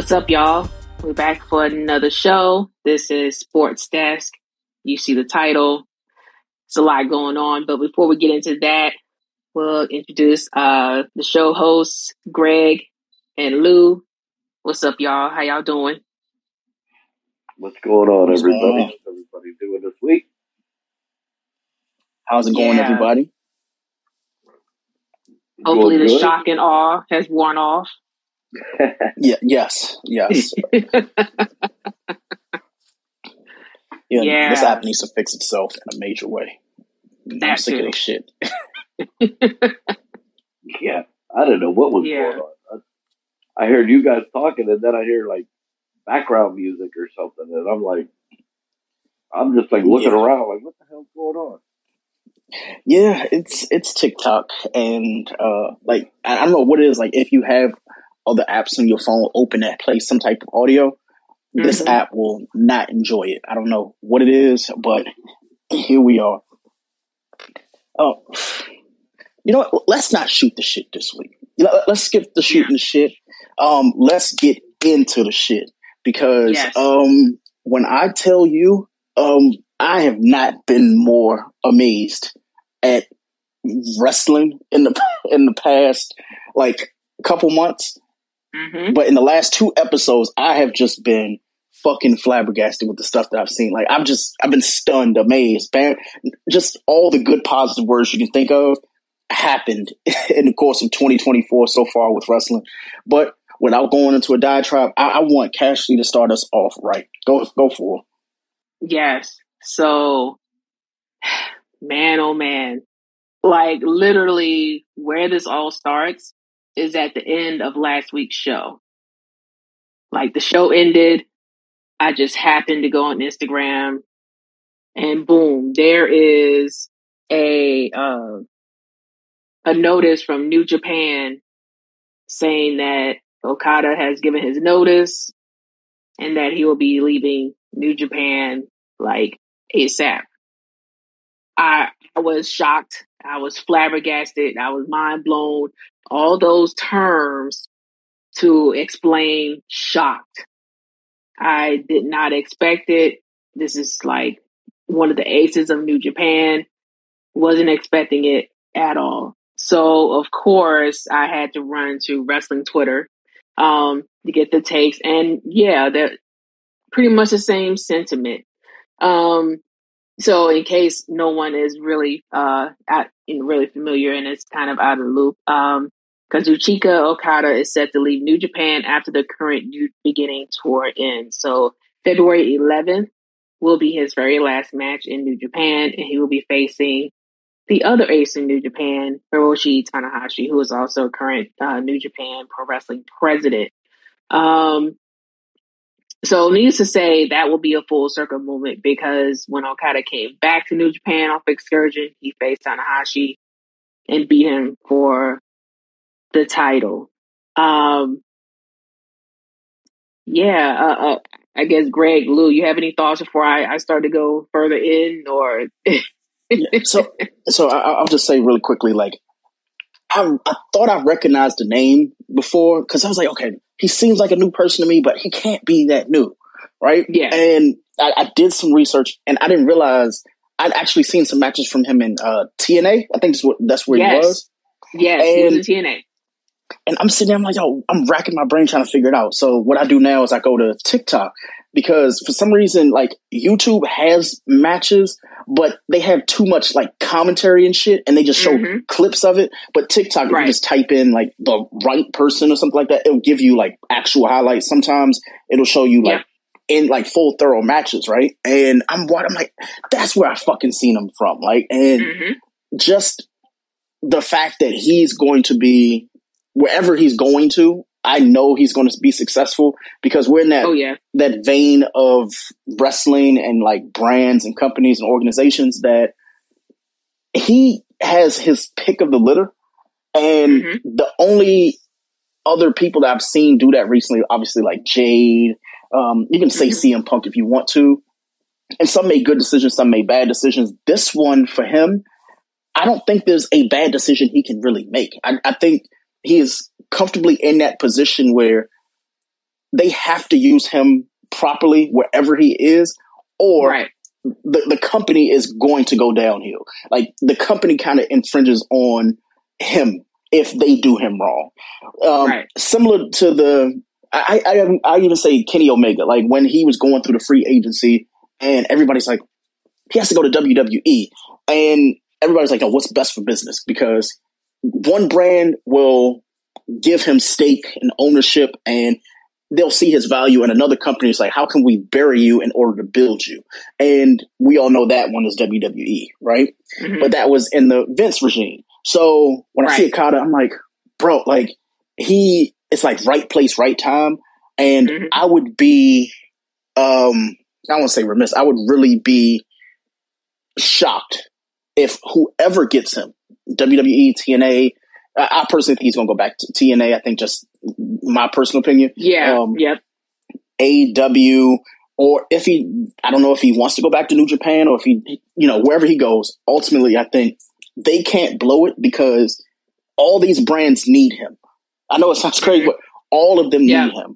What's up, y'all? We're back for another show. This is Sports Desk. You see the title. It's a lot going on, but before we get into that, we'll introduce the show hosts, Greg and Lou. What's up, y'all? How y'all doing? What's going on, everybody? How's everybody doing this week? How's it going, everybody? Hopefully the shock and awe has worn off. Yes. This app needs to fix itself in a major way. I'm sick of this shit. Yeah, I don't know what was going on. I heard you guys talking, and then I hear like background music or something, and I'm just looking around, like, what the hell's going on? Yeah, it's TikTok, and I don't know what it is. Like, if you have other apps on your phone open that play some type of audio, this app will not enjoy it. I don't know what it is, but here we are. Oh, you know what? Let's not shoot the shit this week. Let's skip the shooting the shit. Let's get into the shit because when I tell you, I have not been more amazed at wrestling in the past couple months. Mm-hmm. But in the last 2 episodes, I have just been fucking flabbergasted with the stuff that I've seen. Like, I've been stunned, amazed, just all the good positive words you can think of happened in the course of 2024 so far with wrestling. But without going into a diatribe, I want Cashley to start us off right. Go for it. Yes. So, man, oh man. Like, literally, where this all starts is at the end of last week's show. Like, the show ended. I just happened to go on Instagram, and boom, there is a notice from New Japan saying that Okada has given his notice and that he will be leaving New Japan like ASAP. I was shocked. I was flabbergasted. I was mind blown. All those terms to explain shocked. I did not expect it. This is like one of the aces of New Japan. Wasn't expecting it at all. So, of course, I had to run to wrestling Twitter to get the takes. And yeah, they're pretty much the same sentiment. So in case no one is really really familiar and it's kind of out of the loop, Kazuchika Okada is set to leave New Japan after the current New Beginning tour ends. So February 11th will be his very last match in New Japan, and he will be facing the other ace in New Japan, Hiroshi Tanahashi, who is also current New Japan Pro Wrestling president. So needless to say, that will be a full circle moment because when Okada came back to New Japan off excursion, he faced Tanahashi and beat him for the title. I guess Greg, Lou, you have any thoughts before I start to go further in, or? So I'll just say really quickly, like, I thought I recognized the name before because I was like, okay, he seems like a new person to me, but he can't be that new, right? Yeah. And I did some research, and I didn't realize I'd actually seen some matches from him in TNA. I think that's where he was. Yes, he was in TNA. And I'm sitting there, I'm like, yo, I'm racking my brain trying to figure it out. So what I do now is I go to TikTok because for some reason, like, YouTube has matches, but they have too much like commentary and shit, and they just show clips of it. But TikTok, if you just type in like the right person or something like that, it'll give you like actual highlights. Sometimes it'll show you like in like full thorough matches, right? And I'm like, that's where I fucking seen him from. Like, and just the fact that he's going to be wherever he's going to, I know he's going to be successful because we're in that vein of wrestling and like brands and companies and organizations that he has his pick of the litter. And the only other people that I've seen do that recently, obviously like Jade, you can say CM Punk if you want to. And some made good decisions, some made bad decisions. This one for him, I don't think there's a bad decision he can really make. I think he is comfortably in that position where they have to use him properly wherever he is, or the company is going to go downhill. Like, the company kind of infringes on him if they do him wrong. Similar to I even say Kenny Omega, like when he was going through the free agency and everybody's like, he has to go to WWE. And everybody's like, oh, what's best for business? Because one brand will give him stake and ownership and they'll see his value, and another company is like, how can we bury you in order to build you? And we all know that one is WWE, right? Mm-hmm. But that was in the Vince regime. So when I see Okada, I'm like, bro, like it's like right place, right time. And I would be, I won't say remiss, I would really be shocked if whoever gets him, WWE, TNA, I personally think he's going to go back to TNA. I think, just my personal opinion. Yeah. AEW, or I don't know if he wants to go back to New Japan, or if he, wherever he goes, ultimately, I think they can't blow it because all these brands need him. I know it sounds crazy, but all of them need him.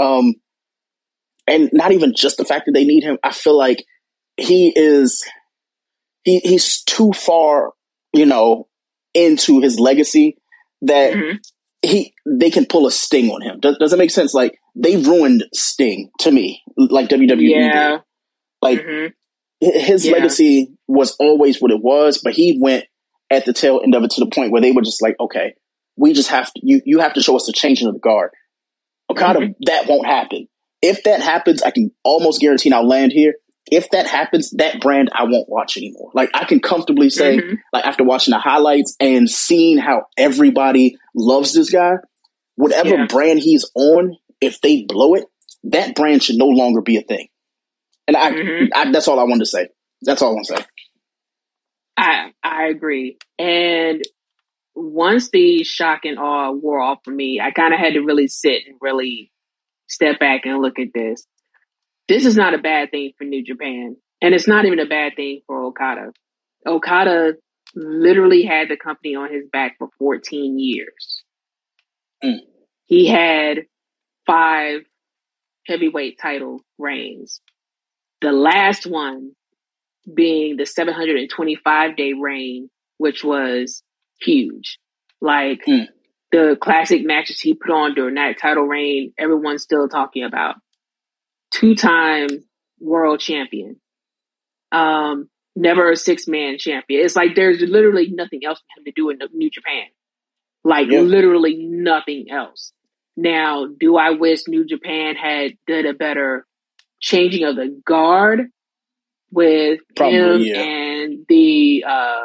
And not even just the fact that they need him. I feel like he's too far, into his legacy that they can pull a Sting on him. Does it make sense? Like, they ruined Sting to me, like WWE did. Like, his legacy was always what it was, but he went at the tail end of it to the point where they were just like, okay, we just have to, you have to show us the changing of the guard. Okada, that won't happen. If that happens, I can almost guarantee, and I'll land here, if that happens, that brand I won't watch anymore. Like, I can comfortably say, like, after watching the highlights and seeing how everybody loves this guy, whatever brand he's on, if they blow it, that brand should no longer be a thing. And I that's all I wanted to say. That's all I want to say. I agree. And once the shock and awe wore off for me, I kind of had to really sit and really step back and look at this. This is not a bad thing for New Japan. And it's not even a bad thing for Okada. Okada literally had the company on his back for 14 years. He had 5 heavyweight title reigns. The last one being the 725-day reign, which was huge. Like, the classic matches he put on during that title reign, everyone's still talking about. 2-time world champion. Never a 6-man champion. It's like there's literally nothing else for him to do in New Japan. Like, literally nothing else. Now, do I wish New Japan had done a better changing of the guard with him and the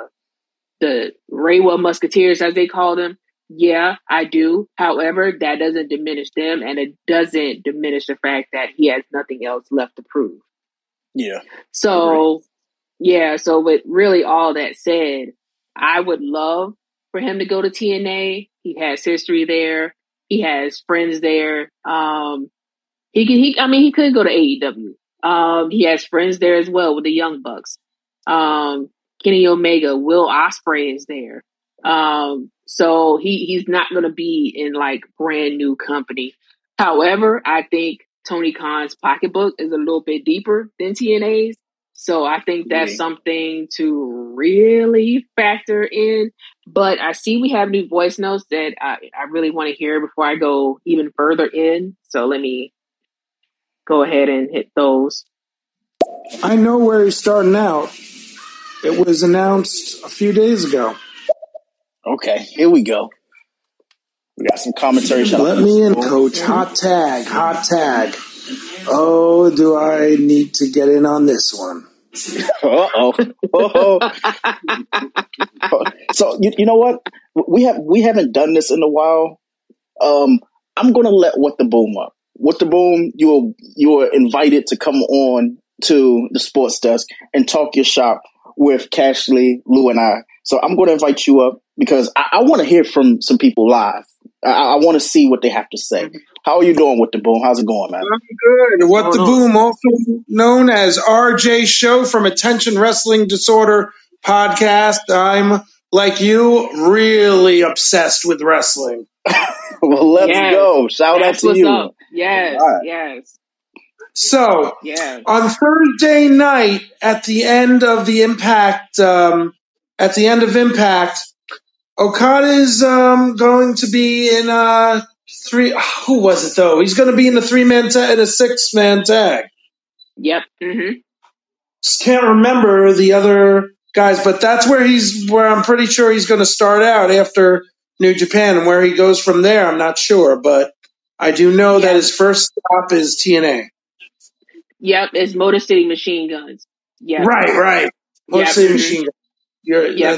Reiwa Musketeers, as they called them? Yeah, I do. However, that doesn't diminish them, and it doesn't diminish the fact that he has nothing else left to prove. Yeah. So, so with really all that said, I would love for him to go to TNA. He has history there. He has friends there. He could go to AEW. He has friends there as well with the Young Bucks. Kenny Omega, Will Ospreay is there. So he's not going to be in like brand new company. However, I think Tony Khan's pocketbook is a little bit deeper than TNA's. So I think that's something to really factor in. But I see we have new voice notes that I really want to hear before I go even further in. So let me go ahead and hit those. I know where he's starting out. It was announced a few days ago. Okay, here we go. We got some commentary. Let me in, Coach. Hot tag. Oh, do I need to get in on this one? Uh-oh. So, you know what? We haven't done this in a while. I'm going to let What the Boom up. What the Boom, you are invited to come on to the Sports Desk and talk your shop with Cashley, Lou, and I. So I'm going to invite you up because I want to hear from some people live. I want to see what they have to say. How are you doing, What the Boom? How's it going, man? I'm good. What the Boom, also known as RJ Show from Attention Wrestling Disorder podcast. I'm, like you, really obsessed with wrestling. Well, let's go. Shout out to you. Yes. Right. Yes. So, yeah. On Thursday night, at the end of Impact, Okada's going to be in three. Who was it though? He's going to be in a 3-man tag and a 6-man tag. Yep. Mm-hmm. Just can't remember the other guys, but that's where I'm pretty sure he's going to start out after New Japan, and where he goes from there, I'm not sure, but I do know that his first stop is TNA. Yep, it's Motor City Machine Guns. Yep. Right. Motor City Machine Guns.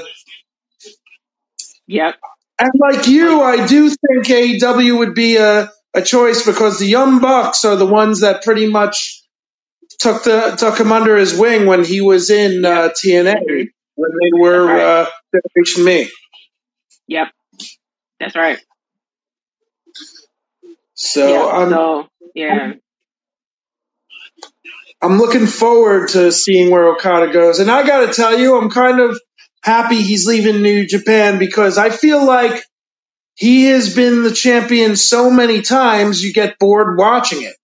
Yep. And like you, I do think AEW would be a choice, because the Young Bucks are the ones that pretty much took him under his wing when he was in TNA, when they were Generation Me. Yep, that's right. So I'm looking forward to seeing where Okada goes. And I got to tell you, I'm kind of happy he's leaving New Japan, because I feel like he has been the champion so many times, you get bored watching it.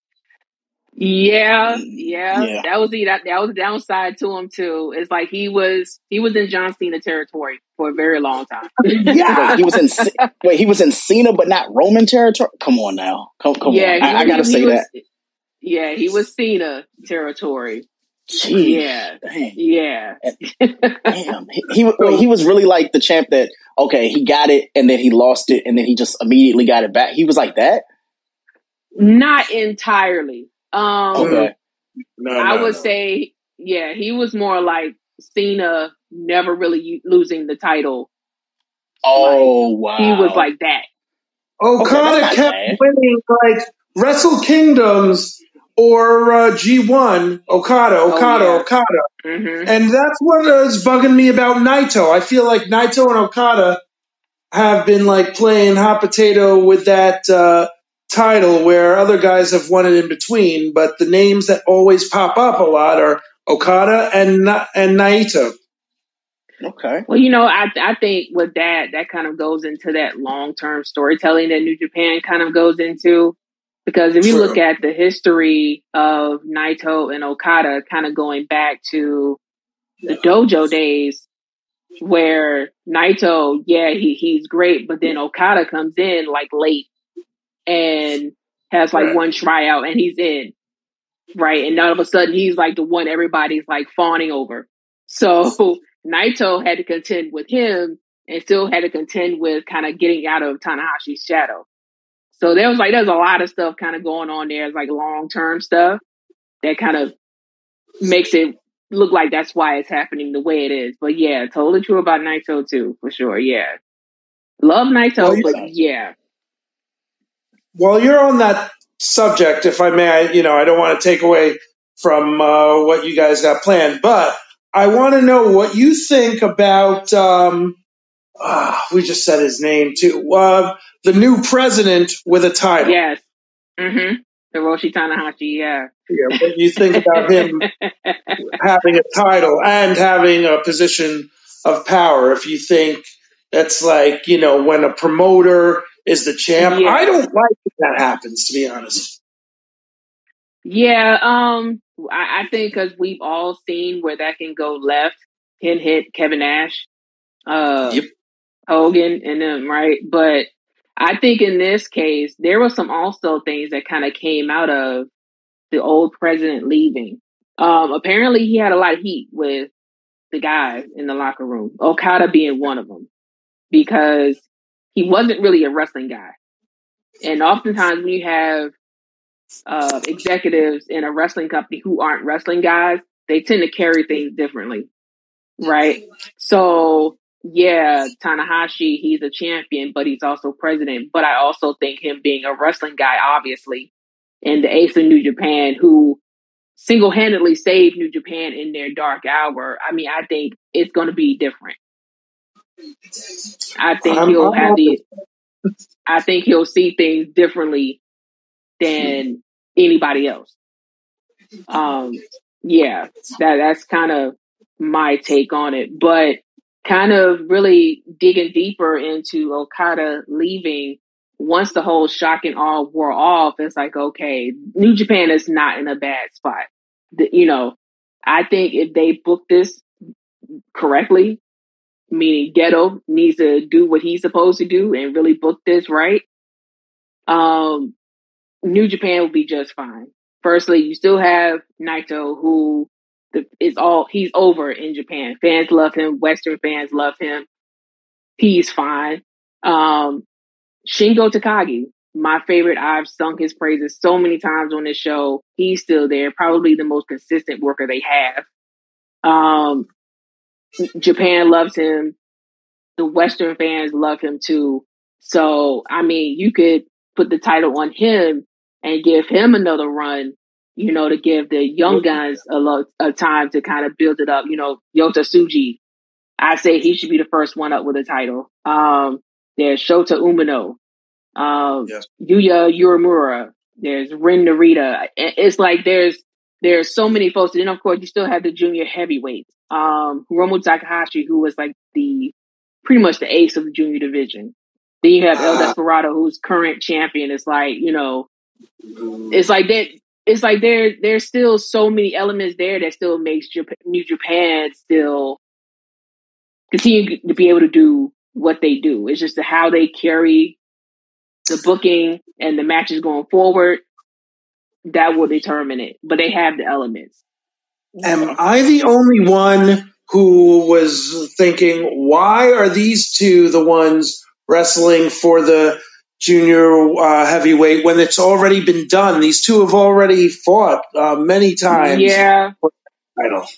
Yeah. That was the downside to him too. It's like he was in John Cena territory for a very long time. Yeah, he was in Cena, but not Roman territory. Come on now, come on. I gotta say that. Yeah, he was Cena territory. Jeez, yeah, dang. Yeah. Damn, he was really like the champ that he got it and then he lost it and then he just immediately got it back. He was like that. Not entirely. Okay. I would say, he was more like Cena never really losing the title. Oh, wow. He was like that. Okada kept winning like Wrestle Kingdoms or G1. Okada. Mm-hmm. And that's what is bugging me about Naito. I feel like Naito and Okada have been like playing hot potato with that title, where other guys have won it in between, but the names that always pop up a lot are Okada and Naito. Okay. Well, I think with that kind of goes into that long-term storytelling that New Japan kind of goes into, because if you look at the history of Naito and Okada, kind of going back to the dojo days, where Naito, he's great, but then Okada comes in like late and has like one tryout and he's in, right? And all of a sudden he's like the one everybody's like fawning over. So Naito had to contend with him and still had to contend with kind of getting out of Tanahashi's shadow. So there's a lot of stuff kind of going on there. It's like long-term stuff that kind of makes it look like that's why it's happening the way it is. But yeah, totally true about Naito too, for sure. Yeah. Love Naito, but yeah. While you're on that subject, if I may, I don't want to take away from what you guys got planned, but I want to know what you think about, we just said his name too, the new president with a title. Yes. Mm-hmm. Hiroshi Tanahashi, yeah. What do you think about him having a title and having a position of power? If you think that's like, when a promoter is the champ, I don't like if that happens, to be honest. Yeah, I think because we've all seen where that can go left, can hit Kevin Nash, Hogan, and them, right? But I think in this case, there were some also things that kind of came out of the old president leaving. Apparently he had a lot of heat with the guys in the locker room, Okada being one of them, because he wasn't really a wrestling guy. And oftentimes when you have executives in a wrestling company who aren't wrestling guys, they tend to carry things differently, right? So yeah, Tanahashi, he's a champion, but he's also president. But I also think him being a wrestling guy, obviously, and the ace of New Japan, who single-handedly saved New Japan in their dark hour. I mean, I think it's going to be different. I think he'll see things differently than anybody else. That's kind of my take on it. But kind of really digging deeper into Okada leaving, once the whole shock and awe wore off, it's like, okay, New Japan is not in a bad spot. I think if they book this correctly, meaning Geto needs to do what he's supposed to do and really book this right, New Japan will be just fine. Firstly, you still have Naito, who he's over in Japan. Fans love him. Western fans love him. He's fine. Shingo Takagi, my favorite. I've sung his praises so many times on this show. He's still there. Probably the most consistent worker they have. Japan loves him. The Western fans love him too. So, I mean, you could put the title on him and give him another run, to give the young guns a time to kind of build it up. Yota Tsuji, I say he should be the first one up with a title. There's Shota Umino, Yuya Uemura, there's Ren Narita. It's like there's so many folks. And then, of course, you still have the junior heavyweights. Hiromu Takahashi, who was like pretty much the ace of the junior division. Then you have El Desperado, who's current champion. It's like, it's like that. It's like there's still so many elements there that still makes New Japan still continue to be able to do what they do. It's just how they carry the booking and the matches going forward that will determine it. But they have the elements. Am I the only one who was thinking, why are these two the ones wrestling for the junior heavyweight when it's already been done? These two have already fought many times. Yeah. For the title.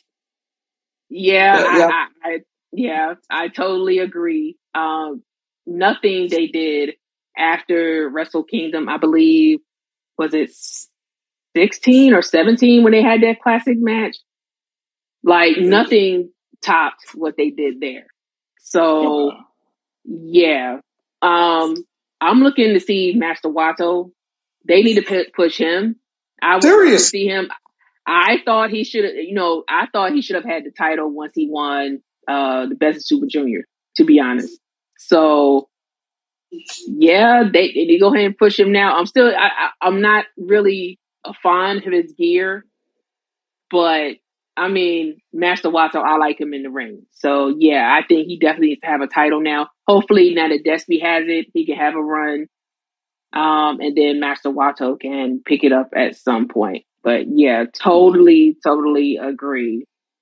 Yeah, I totally agree. Nothing they did after Wrestle Kingdom, I believe, was it 16 or 17 when they had that classic match? Like, nothing topped what they did there. So, yeah. I'm looking to see Master Wato. They need to push him. I would love to see him. I thought he should have had the title once he won the Best of Super Junior, to be honest. So, yeah, they need to go ahead and push him now. I'm not really a fan of his gear, but I mean, Master Wato, I like him in the ring. So, yeah, I think he definitely needs to have a title now. Hopefully, now that Despy has it, he can have a run. And then Master Wato can pick it up at some point. But, yeah, totally agree.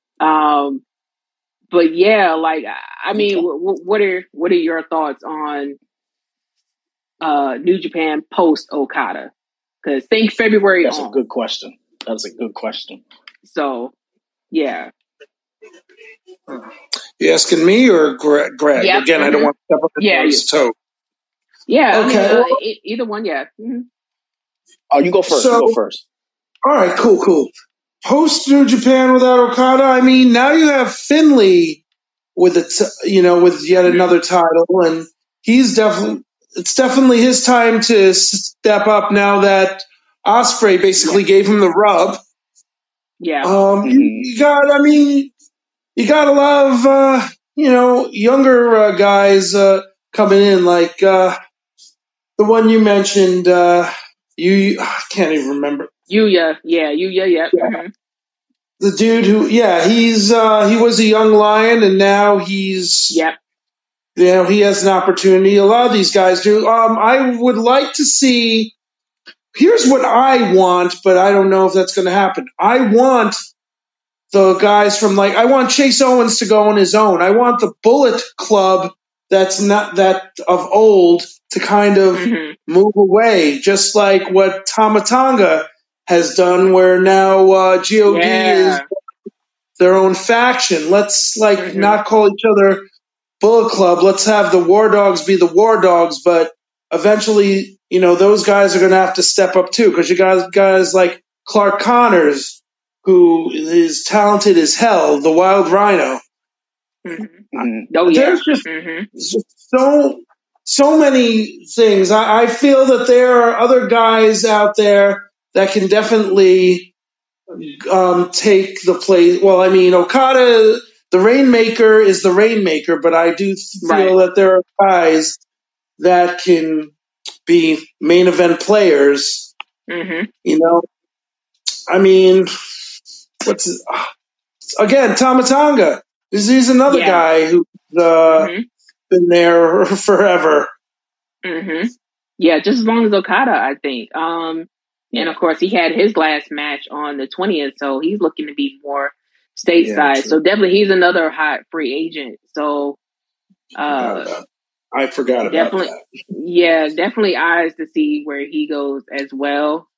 But, yeah, like, I mean, what are your thoughts on New Japan post Okada? Because think February That's a good question. So, yeah. You asking me or Greg? Yep. Again, I don't want to step up his toe. Yeah. Okay. I mean, either one. Yeah. Mm-hmm. Oh, you go first. All right. Cool. Post New Japan without Okada. I mean, now you have Finlay with with yet another title, and it's definitely his time to step up now that Ospreay basically gave him the rub. Yeah. You got a lot of younger guys coming in, like the one you mentioned. I can't even remember. Yuya. Mm-hmm. The dude who, he was a young lion, and now he's, he has an opportunity. A lot of these guys do. I would like to see. Here's what I want, but I don't know if that's going to happen. I want the guys I want Chase Owens to go on his own. I want the Bullet Club that's not that of old to kind of move away, just like what Tama Tonga has done, where now God is their own faction. Let's not call each other Bullet Club. Let's have the War Dogs be the War Dogs, but eventually, those guys are going to have to step up too, because you guys like Clark Connors, who is talented as hell, the Wild Rhino. There's just so many things. I feel that there are other guys out there that can definitely take the place. Well, I mean, Okada, the Rainmaker is the Rainmaker, but I do feel that there are guys that can be main event players. Mm-hmm. You know, I mean, again, Tama Tonga. He's another guy who's been there forever. Mm-hmm. Yeah, just as long as Okada, I think. And of course, he had his last match on the 20th, so he's looking to be more stateside. So definitely, he's another hot free agent. So I forgot about that. Yeah, definitely eyes to see where he goes as well.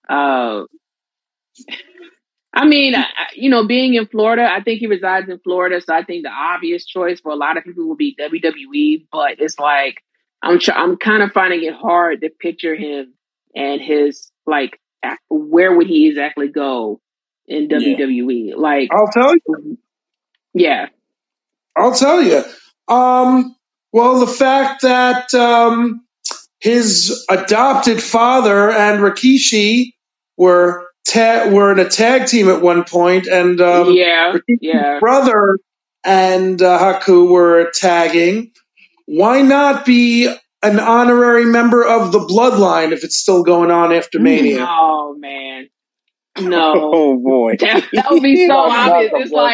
I mean, being in Florida, I think he resides in Florida, so I think the obvious choice for a lot of people will be WWE. But it's like I'm kind of finding it hard to picture him and his where would he exactly go in WWE? Like, I'll tell you. Yeah, I'll tell you. Well, the fact that his adopted father and Rikishi were in a tag team at one point, and Rikishi's brother and Haku were tagging. Why not be an honorary member of the Bloodline if it's still going on after Mania? Oh man, no! Oh boy, that would be so obvious.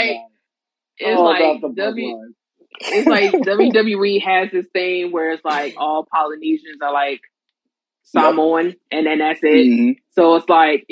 It's like WWE has this thing where it's like all Polynesians are like Samoan, and then that's it. Mm-hmm. So it's like,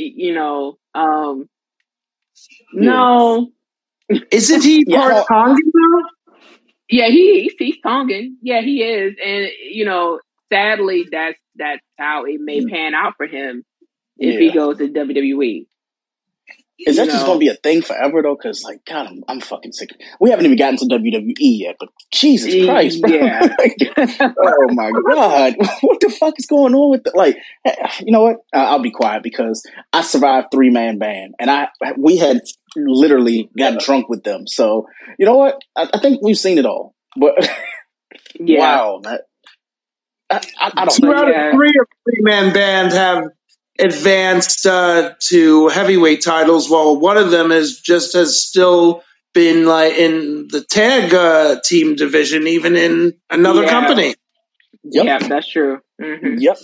no. Isn't he part Tongan though? Yeah, he's Tongan. Yeah, he is, and sadly, that's how it may pan out for him if he goes to WWE. Is that just going to be a thing forever, though? Because, like, God, I'm fucking sick. We haven't even gotten to WWE yet, but Jesus Christ, bro. Yeah. Oh, my God. What the fuck is going on with like, you know what? I'll be quiet because I survived 3-man band, and we had literally gotten drunk with them. So, you know what? I think we've seen it all. But, wow. I don't 2 out of 3 of 3-man band have advanced to heavyweight titles, while one of them has still been like in the tag team division, even in another company. Yep. Yeah, that's true. Mm-hmm. Yep.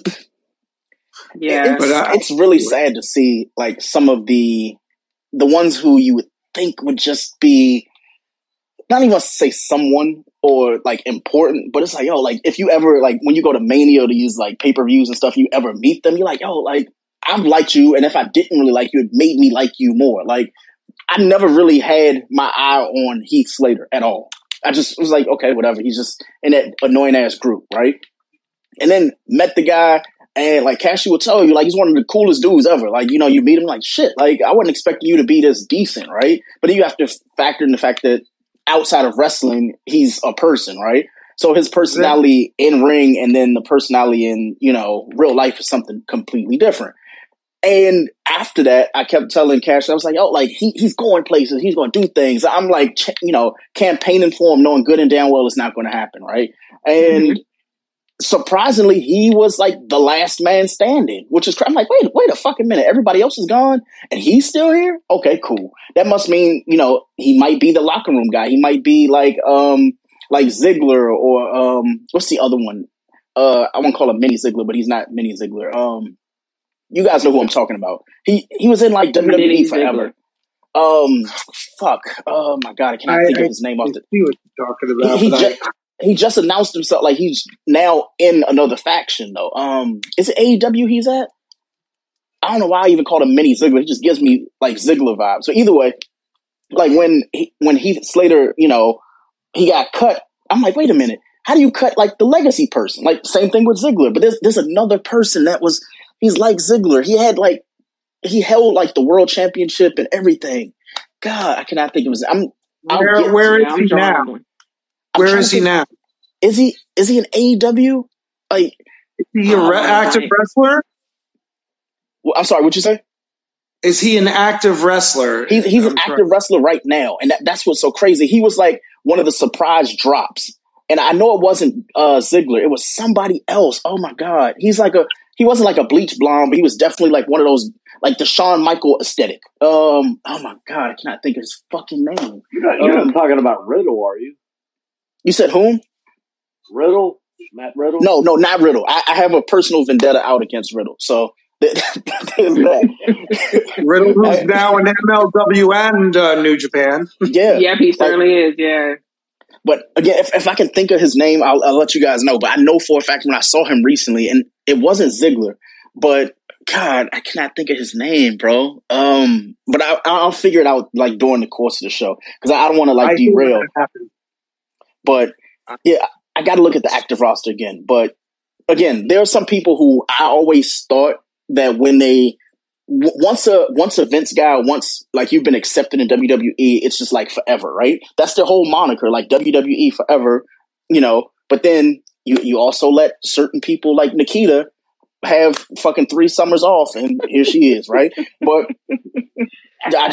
Yeah, it's really sad to see like some of the ones who you would think would just be not even say someone or like important, but it's like, yo, like if you ever like when you go to Mania to use like pay-per-views and stuff, you ever meet them, you're like, yo, like I've liked you, and if I didn't really like you, it made me like you more. Like I never really had my eye on Heath Slater at all. I just was like, okay, whatever. He's just in that annoying ass group, right? And then met the guy, and like Cassie will tell you, like he's one of the coolest dudes ever. Like you meet him, like shit. Like I wasn't expecting you to be this decent, right? But you have to factor in the fact that outside of wrestling, he's a person, right? So his personality in ring and then the personality in, real life is something completely different. And after that, I kept telling Cash, I was like, oh, like he's going places, he's going to do things. I'm like, campaigning for him, knowing good and damn well it's not going to happen, right? And surprisingly, he was like the last man standing, which is, I'm like, wait a fucking minute. Everybody else is gone and he's still here? Okay, cool. That must mean, he might be the locker room guy. He might be like Ziggler or, what's the other one? I won't call him Mini Ziggler, but he's not Mini Ziggler. You guys know who I'm talking about. He was in like WWE forever. Fuck. Oh my God, I cannot think of his name off the. See what you're talking about. He just announced himself like he's now in another faction though. Is it AEW he's at? I don't know why I even called him Mini Ziggler. He just gives me like Ziggler vibes. So either way, like when Heath Slater, he got cut, I'm like, wait a minute, how do you cut like the legacy person? Like same thing with Ziggler, but there's another person he's like Ziggler. He held like the world championship and everything. God, I cannot think of his. Where is he now? Where is he now? Is he an AEW? Like, is he an active wrestler? Well, I'm sorry, what'd you say? Is he an active wrestler? He's an active wrestler right now, and that's what's so crazy. He was like one of the surprise drops, and I know it wasn't Ziggler. It was somebody else. Oh my God, he wasn't like a bleach blonde, but he was definitely like one of those, like the Shawn Michael aesthetic. Oh my God, I cannot think of his fucking name. You're not talking about Riddle, are you? You said whom? Riddle? Matt Riddle? No, not Riddle. I have a personal vendetta out against Riddle. So there's that. Riddle, who's now in MLW and New Japan. Yeah. Yep, he certainly is. Yeah. But again, if I can think of his name, I'll let you guys know. But I know for a fact when I saw him recently, and it wasn't Ziggler, but God, I cannot think of his name, bro. But I'll figure it out like during the course of the show because I don't want to like derail. But yeah, I got to look at the active roster again. But again, there are some people who I always thought that when they once a Vince guy, once like you've been accepted in WWE, it's just like forever, right? That's their whole moniker, like WWE forever, you know. But then you also let certain people like Nikita have fucking 3 summers off, and here she is, right? But I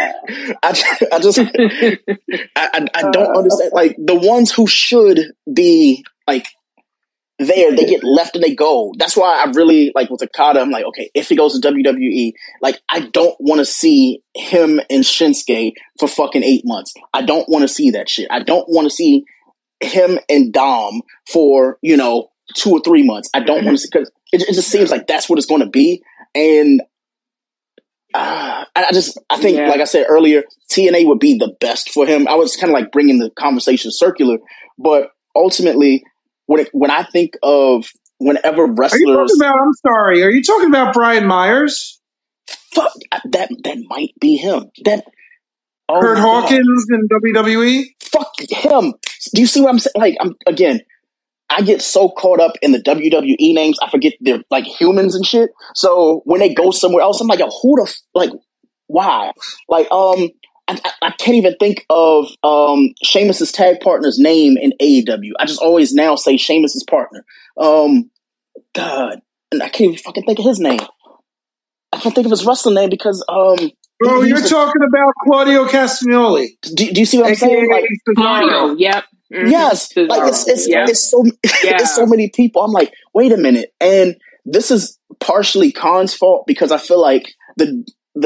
don't understand. Like the ones who should be like there, they get left and they go. That's why I really like with Okada. I'm like, okay, if he goes to WWE, like I don't want to see him and Shinsuke for fucking 8 months. I don't want to see that shit. I don't want to see him and Dom for 2 or 3 months. I don't want to see because it just seems like that's what it's going to be. And I think, like I said earlier, TNA would be the best for him. I was kind of like bringing the conversation circular, but ultimately, when I think of whenever wrestlers, are you talking about Brian Myers? Fuck, that might be him. Kurt Hawkins in WWE. Fuck him. Do you see what I'm saying? Like, I get so caught up in the WWE names, I forget they're like humans and shit. So when they go somewhere else, I'm like, why? Like, I can't even think of Sheamus's tag partner's name in AEW. I just always now say Sheamus's partner. God, and I can't even fucking think of his name. I can't think of his wrestling name because you're talking about Claudio Castagnoli. Do you see what I'm saying? Like Claudio, yep. Mm-hmm. Yes, like it's so many people. I'm like, wait a minute, and this is partially Khan's fault because I feel like the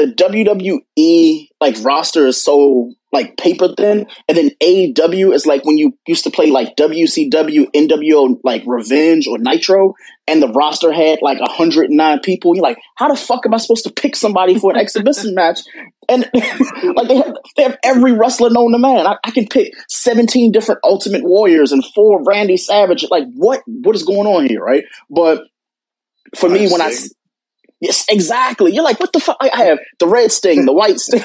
WWE like roster is so like paper thin, and then AEW is like when you used to play like WCW, NWO, like Revenge or Nitro, and the roster had like 109 people. You're like, how the fuck am I supposed to pick somebody for an exhibition match? And like they have every wrestler known to man. I can pick 17 different Ultimate Warriors and 4 Randy Savage. Like what is going on here, right? But for me, when yes, exactly. You're like, what the fuck? I have the red Sting, the white Sting,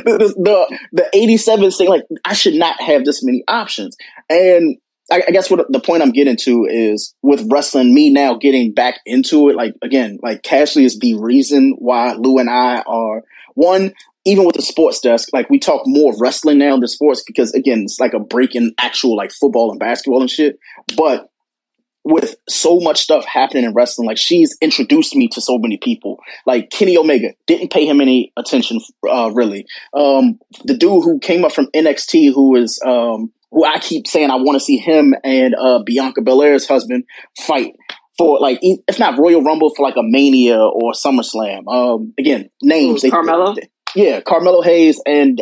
the 87 Sting. Like, I should not have this many options. And I guess what the point I'm getting to is with wrestling, me now getting back into it. Like, again, like Cashley is the reason why Lou and I are one. Even with the sports desk, like we talk more wrestling now than sports because again, it's like a break in actual like football and basketball and shit. But with so much stuff happening in wrestling, like she's introduced me to so many people. Like Kenny Omega, didn't pay him any attention, really. The dude who came up from NXT, who who I keep saying I want to see him and Bianca Belair's husband fight for like, if not Royal Rumble, for like a Mania or SummerSlam. Again, names. Carmelo? Yeah, Carmelo Hayes and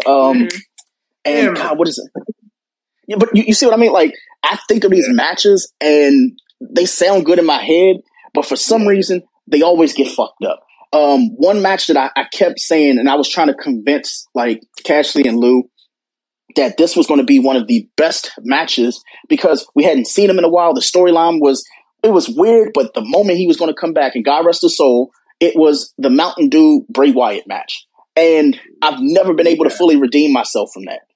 God, what is it? Yeah, but you see what I mean? Like, I think of these matches and they sound good in my head, but for some reason, they always get fucked up. One match that I kept saying, and I was trying to convince like Cashley and Lou that this was going to be one of the best matches because we hadn't seen him in a while. The storyline was weird, but the moment he was going to come back, and God rest his soul, it was the Mountain Dew Bray Wyatt match. And I've never been able to fully redeem myself from that.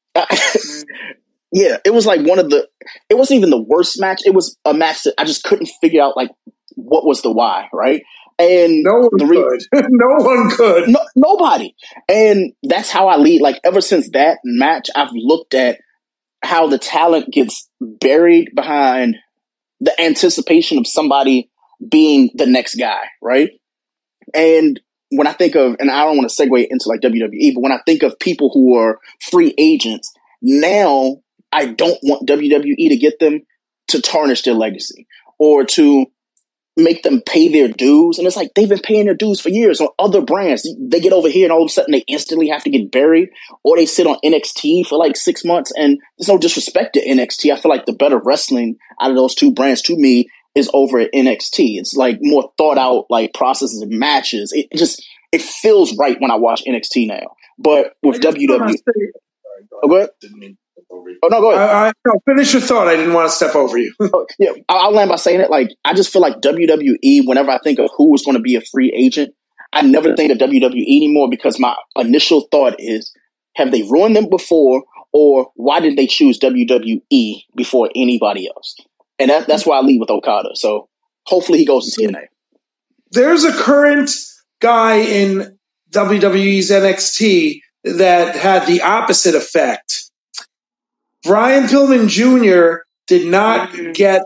Yeah, it was like it wasn't even the worst match. It was a match that I just couldn't figure out like what was the why, right? And no one could. No one could. Nobody. And that's how I lead. Like ever since that match, I've looked at how the talent gets buried behind the anticipation of somebody being the next guy, right? And when I think of, and I don't want to segue into like WWE, but when I think of people who are free agents, now I don't want WWE to get them to tarnish their legacy or to make them pay their dues. And it's like, they've been paying their dues for years on other brands. They get over here and all of a sudden they instantly have to get buried, or they sit on NXT for like 6 months. And there's no disrespect to NXT. I feel like the better wrestling out of those two brands to me is over at NXT. It's like more thought out, like processes and matches. It feels right when I watch NXT now. But with WWE, go ahead. Oh, no, go ahead. No, finish your thought. I didn't want to step over you. Yeah, I'll land by saying it. Like, I just feel like WWE, whenever I think of who is going to be a free agent, I never think of WWE anymore, because my initial thought is, have they ruined them before, or why did they choose WWE before anybody else? And that's why I leave with Okada. So hopefully he goes to TNA. There's a current guy in WWE's NXT that had the opposite effect. Brian Pillman Jr. did not get,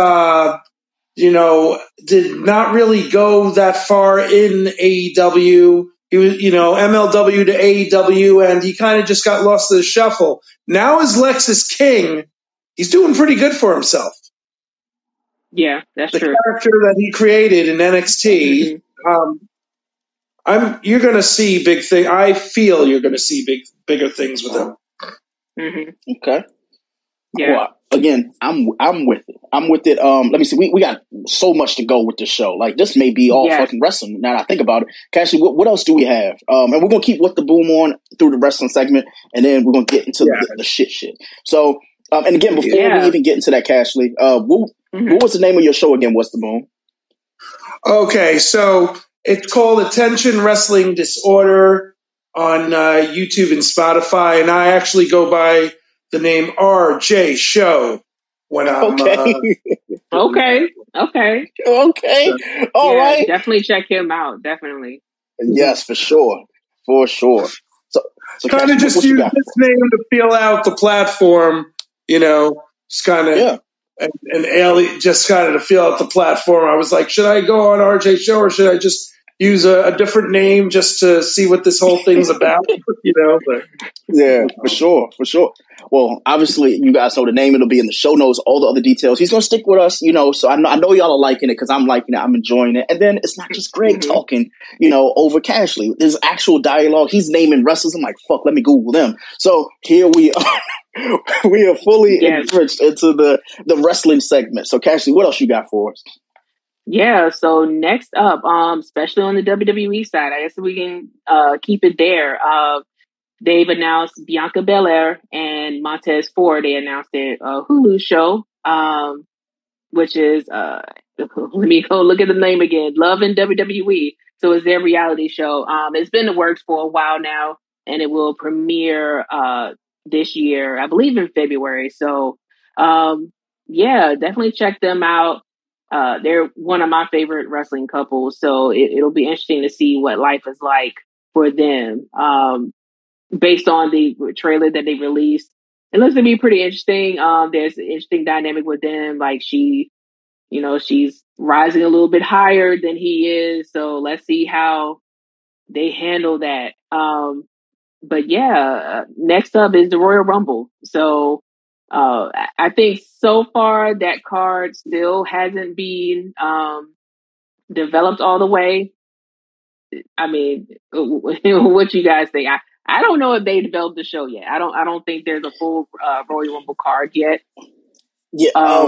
did not really go that far in AEW. He was, MLW to AEW, and he kind of just got lost in the shuffle. Now as Lexis King, he's doing pretty good for himself. Yeah, that's true. The character that he created in NXT, you're going to see big thing. I feel you're going to see bigger things with him. Okay. Yeah. Well, again, I'm with it. I'm with it. Let me see. We got so much to go with this show. Like, this may be all fucking wrestling. Now that I think about it, Cassie, what else do we have? And we're gonna keep What the Boom on through the wrestling segment, and then we're gonna get into the shit. So, and again, before we even get into that, Cashley, what was the name of your show again? What's the Boom? Okay, so it's called Attention Wrestling Disorder on YouTube and Spotify, and I actually go by the name RJ Show when I'm Okay. All right. Definitely check him out. Definitely. Yes, for sure. So kind of just use this name to feel out the platform, just kind of and alien, just kind of to feel out the platform. I was like, should I go on RJ Show, or should I just use a different name just to see what this whole thing's about? But. Yeah, for sure. Well, obviously, you guys know the name. It'll be in the show notes, all the other details. He's going to stick with us, so I know y'all are liking it, because I'm liking it. I'm enjoying it. And then it's not just Greg talking, over Cashley. There's actual dialogue. He's naming wrestlers. I'm like, fuck, let me Google them. So here we are. We are fully enriched into the wrestling segment. So, Cashley, what else you got for us? Yeah, so next up, especially on the WWE side, I guess we can keep it there. They've announced Bianca Belair and Montez Ford. They announced their Hulu show, which is, let me go look at the name again, Love in WWE. So it's their reality show. It's been in the works for a while now, and it will premiere this year, I believe in February. So, definitely check them out. They're one of my favorite wrestling couples, so it'll be interesting to see what life is like for them. Based on the trailer that they released, it looks to be pretty interesting. There's an interesting dynamic with them. Like, she's rising a little bit higher than he is. So let's see how they handle that. But next up is the Royal Rumble. So I think so far that card still hasn't been developed all the way. I mean, what you guys think? I don't know if they developed the show yet. I don't think there's a full Royal Rumble card yet. Yeah.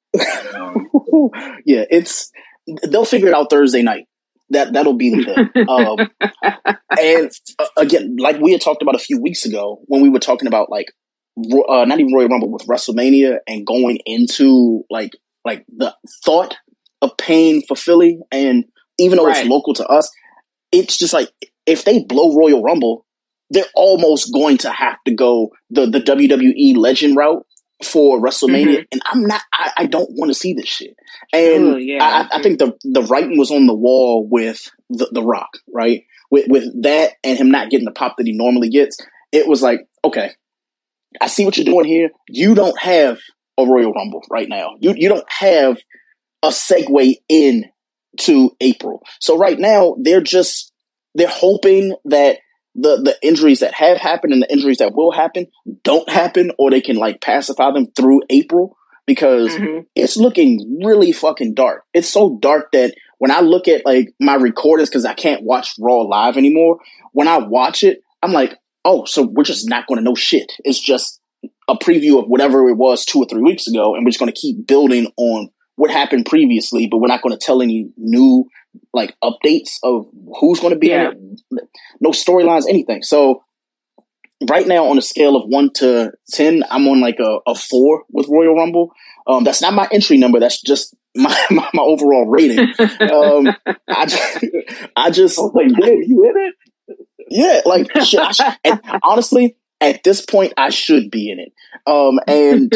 They'll figure it out Thursday night. That'll be the thing. And again, like we had talked about a few weeks ago when we were talking about like not even Royal Rumble, with WrestleMania, and going into like the thought of paying for Philly, and even though it's local to us, it's just like, if they blow Royal Rumble, they're almost going to have to go the WWE legend route for WrestleMania. And I don't want to see this shit. And I think the writing was on the wall with the Rock, right? With that and him not getting the pop that he normally gets. It was like, okay, I see what you're doing here. You don't have a Royal Rumble right now. You don't have a segue in to April. So right now they're hoping that the injuries that have happened and the injuries that will happen don't happen, or they can like pacify them through April. because it's looking really fucking dark. It's so dark that when I look at like my recordings, because I can't watch Raw live anymore, when I watch it, I'm like, oh, so we're just not going to know shit. It's just a preview of whatever it was 2 or 3 weeks ago, and we're just going to keep building on what happened previously, but we're not going to tell any new like updates of who's going to be in it. No storylines, anything. So right now, on a scale of 1 to 10, I'm on like a 4 with Royal Rumble. That's not my entry number. That's just my overall rating. I just like, damn, you in it? Yeah, like and honestly, at this point, I should be in it. And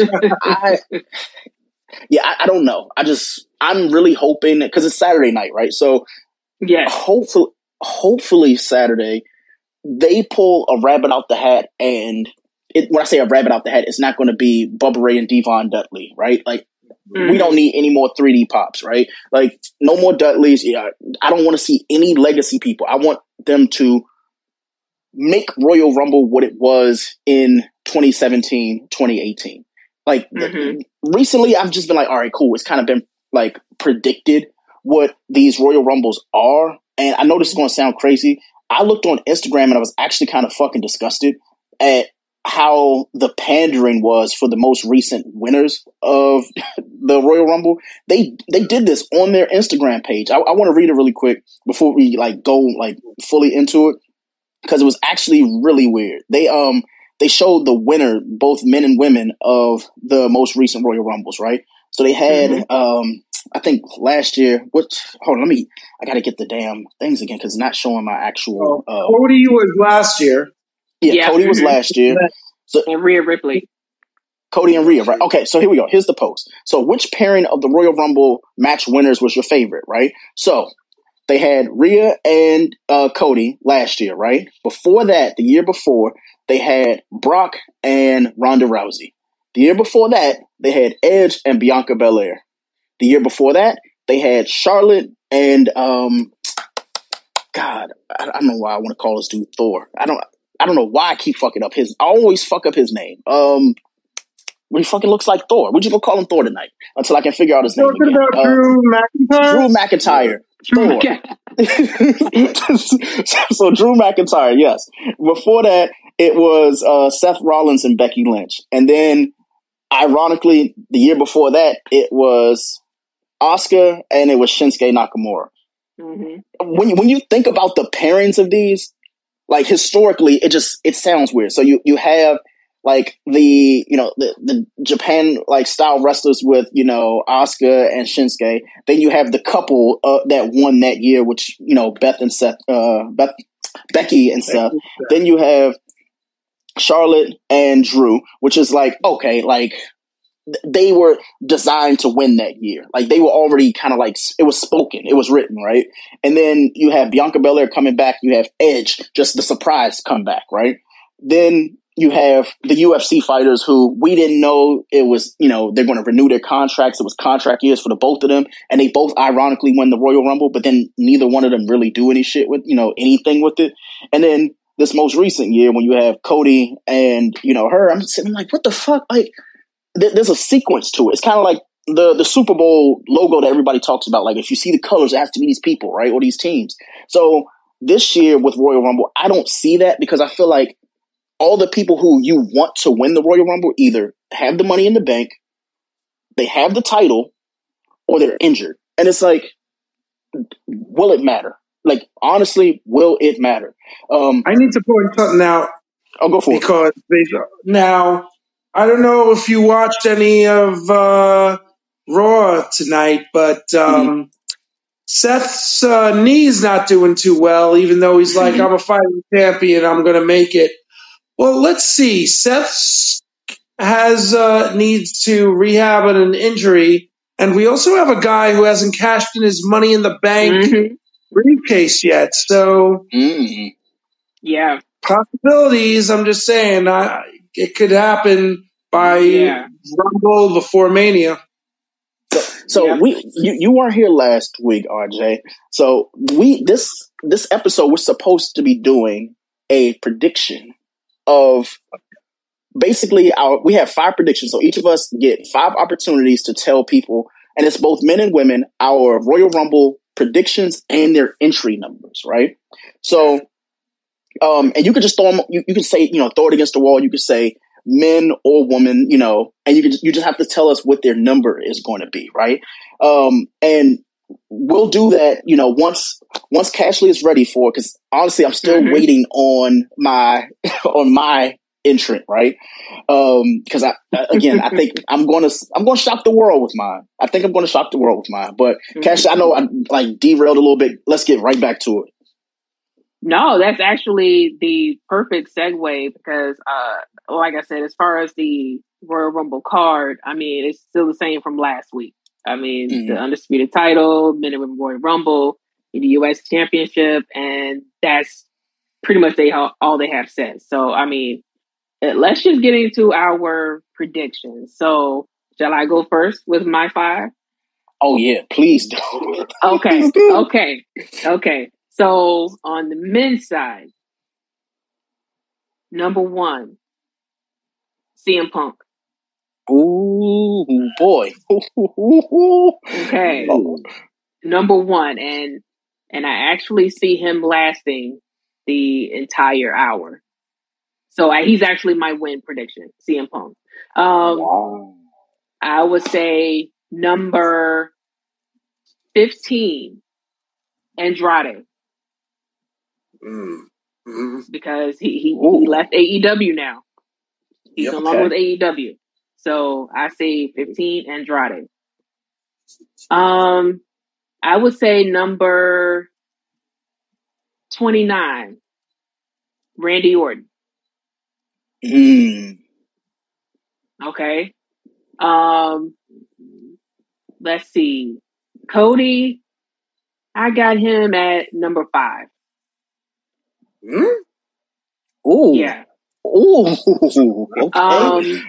I don't know. I'm really hoping, because it's Saturday night, right? So hopefully Saturday they pull a rabbit out the hat, and when I say a rabbit out the hat, it's not going to be Bubba Ray and Devon Dudley, right? Like, we don't need any more 3D pops, right? Like, no more Dudleys. Yeah, I don't want to see any legacy people. I want them to make Royal Rumble what it was in 2017, 2018. Like, recently, I've just been like, all right, cool. It's kind of been like predicted what these Royal Rumbles are. And I know this is going to sound crazy. I looked on Instagram and I was actually kind of fucking disgusted at how the pandering was for the most recent winners of the Royal Rumble. They did this on their Instagram page. I want to read it really quick before we like go like fully into it, because it was actually really weird. They showed the winner, both men and women, of the most recent Royal Rumbles, right? So they had I think last year. Hold on, I gotta get the damn things again because it's not showing my actual. Cody was last year. Yeah, Cody was last year. So, and Rhea Ripley. Cody and Rhea, right? Okay, so here we go. Here's the post. So, which pairing of the Royal Rumble match winners was your favorite, right? So, they had Rhea and Cody last year, right? Before that, the year before, they had Brock and Ronda Rousey. The year before that, they had Edge and Bianca Belair. The year before that, they had Charlotte and God, I don't know why I want to call this dude Thor. I don't know why I keep fucking up I always fuck up his name. He fucking looks like Thor. We're just gonna call him Thor tonight until I can figure out his name again. Drew McIntyre. Thor. So Drew McIntyre, yes. Before that, it was Seth Rollins and Becky Lynch, and then ironically, the year before that, it was Asuka and it was Shinsuke Nakamura. When you think about the pairings of these, like historically, it sounds weird. So you have like the Japan like style wrestlers with Asuka and Shinsuke. Then you have the couple that won that year, which Becky and Seth. Then you have Charlotte and Drew, which is like okay, like they were designed to win that year. Like they were already kind of like it was spoken, it was written, right? And then you have Bianca Belair coming back. You have Edge, just the surprise comeback, right? Then you have the UFC fighters who we didn't know it was, they're going to renew their contracts. It was contract years for the both of them. And they both ironically won the Royal Rumble, but then neither one of them really do any shit with, anything with it. And then this most recent year when you have Cody and, her, I'm sitting like, what the fuck? Like, there's a sequence to it. It's kind of like the Super Bowl logo that everybody talks about. Like, if you see the colors, it has to be these people, right? Or these teams. So this year with Royal Rumble, I don't see that because I feel like all the people who you want to win the Royal Rumble either have the money in the bank, they have the title, or they're injured. And it's like, will it matter? Like, honestly, will it matter? I need to point something out. I'll go for it. Because now, I don't know if you watched any of Raw tonight, but Seth's knee's not doing too well, even though he's like, I'm a fighting champion, I'm going to make it. Well, let's see. Seth needs to rehab an injury, and we also have a guy who hasn't cashed in his Money in the Bank briefcase yet. So, yeah, possibilities. I'm just saying, it could happen by Rumble before Mania. So you weren't here last week, RJ. So this episode we're supposed to be doing a prediction of basically we have 5 predictions. So each of us get 5 opportunities to tell people, and it's both men and women, our Royal Rumble predictions and their entry numbers, right? So, and you could just throw them, you could say, throw it against the wall. You could say men or woman, and you just have to tell us what their number is going to be, right? And we'll do that, once Cashley is ready for, because honestly, I'm still waiting on my entrant, right? Because I think I'm going to shock the world with mine. I think I'm going to shock the world with mine. But Cash, I know I derailed a little bit. Let's get right back to it. No, that's actually the perfect segue because, like I said, as far as the Royal Rumble card, I mean, it's still the same from last week. I mean, the undisputed title, Men and Women Royal Rumble, the U.S. Championship, and that's pretty much all they have said. So, I mean, let's just get into our predictions. So, shall I go first with my 5? Oh, yeah, please do. Okay. So, on the men's side, number 1, CM Punk. Ooh, boy. Okay. Number 1, and I actually see him lasting the entire hour. So he's actually my win prediction, CM Punk. Wow. I would say number 15, Andrade. Because he left AEW now. He's no longer with AEW. So I say 15, Andrade. I would say number 29, Randy Orton. Okay. Let's see. Cody, I got him at number 5. Ooh. Yeah. Ooh. Okay.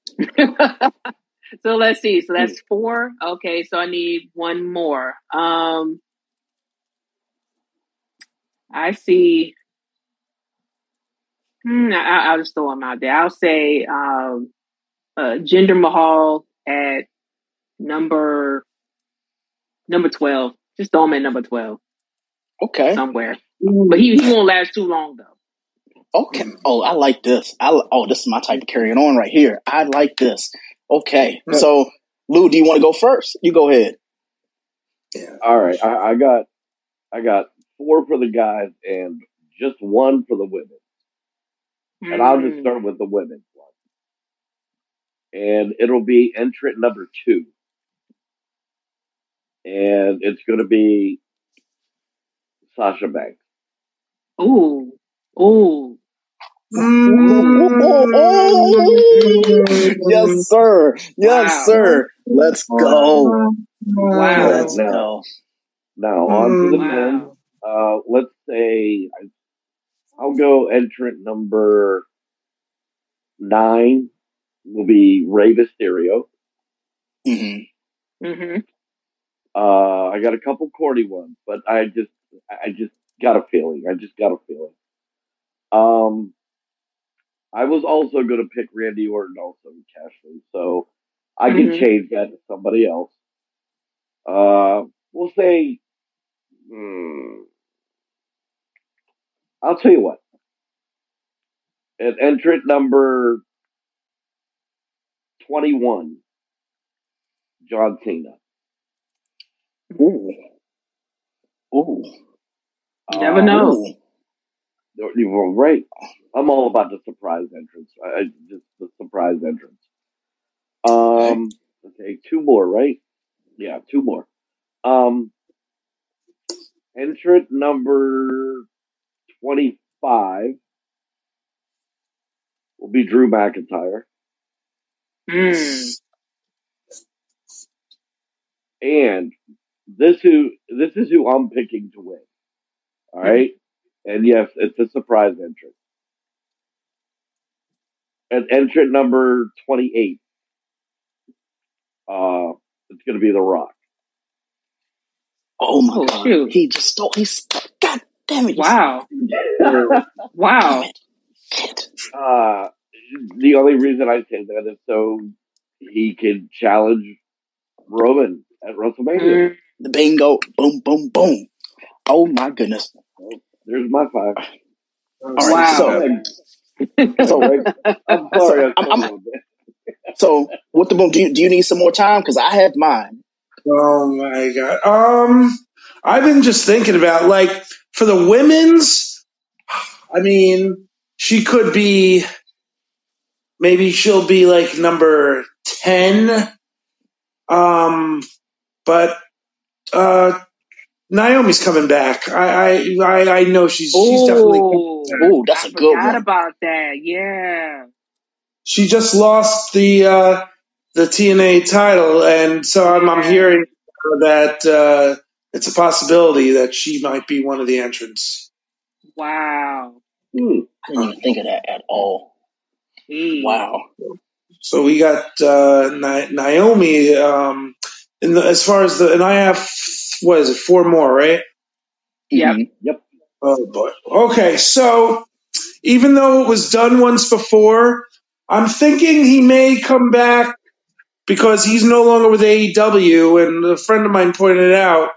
So let's see. So that's 4. Okay, so I need one more. I see. I'll just throw him out there. I'll say Jinder Mahal at number 12. Just throw him at number 12. Okay. Somewhere. But he won't last too long though. Okay. Oh, I like this. This is my type of carrying on right here. I like this. Okay. So, Lou, do you want to go first? You go ahead. Yeah. All right. I got 4 for the guys and just 1 for the women. And I'll just start with the women's one. And it'll be entrant number 2. And it's going to be Sasha Banks. Ooh. Yes, sir. Yes, sir. Let's go. Wow. Let's go. Now, on to the men. Let's say I'll go entrant number 9 will be Rey Mysterio. I got a couple corny ones, but I just got a feeling. I was also going to pick Randy Orton also in Cashley, so I can change that to somebody else. We'll say, I'll tell you what. At entrant number 21, John Cena. Ooh. Never know. You were right. I'm all about the surprise entrance. Just the surprise entrance. Okay, 2 more, right? Yeah, 2 more. Entrant number 25 will be Drew McIntyre. And this is who I'm picking to win. All right? And yes, it's a surprise entrant. And entrant number 28, it's going to be The Rock. Oh my God! Shoot. He just stole. God damn it! Wow! Wow! Shit. the only reason I say that is so he can challenge Roman at WrestleMania. The bingo, boom, boom, boom. Oh my goodness! Well, there's my 5. All right, I'm sorry. So, with the boom, do you need some more time? Because I have mine. Oh my god. I've been just thinking about, like, for the women's. I mean, she could be. Maybe she'll be like number 10. But Naomi's coming back. I know she's definitely coming back. Oh, that's a good one. I forgot about that. Yeah. She just lost the TNA title, and so I'm hearing that it's a possibility that she might be one of the entrants. Wow. I didn't even think of that at all. Wow. So we got Naomi. As far as and I have, what is it, 4 more, right? Yep. Yep. Oh boy. Okay, so even though it was done once before, I'm thinking he may come back because he's no longer with AEW, and a friend of mine pointed it out.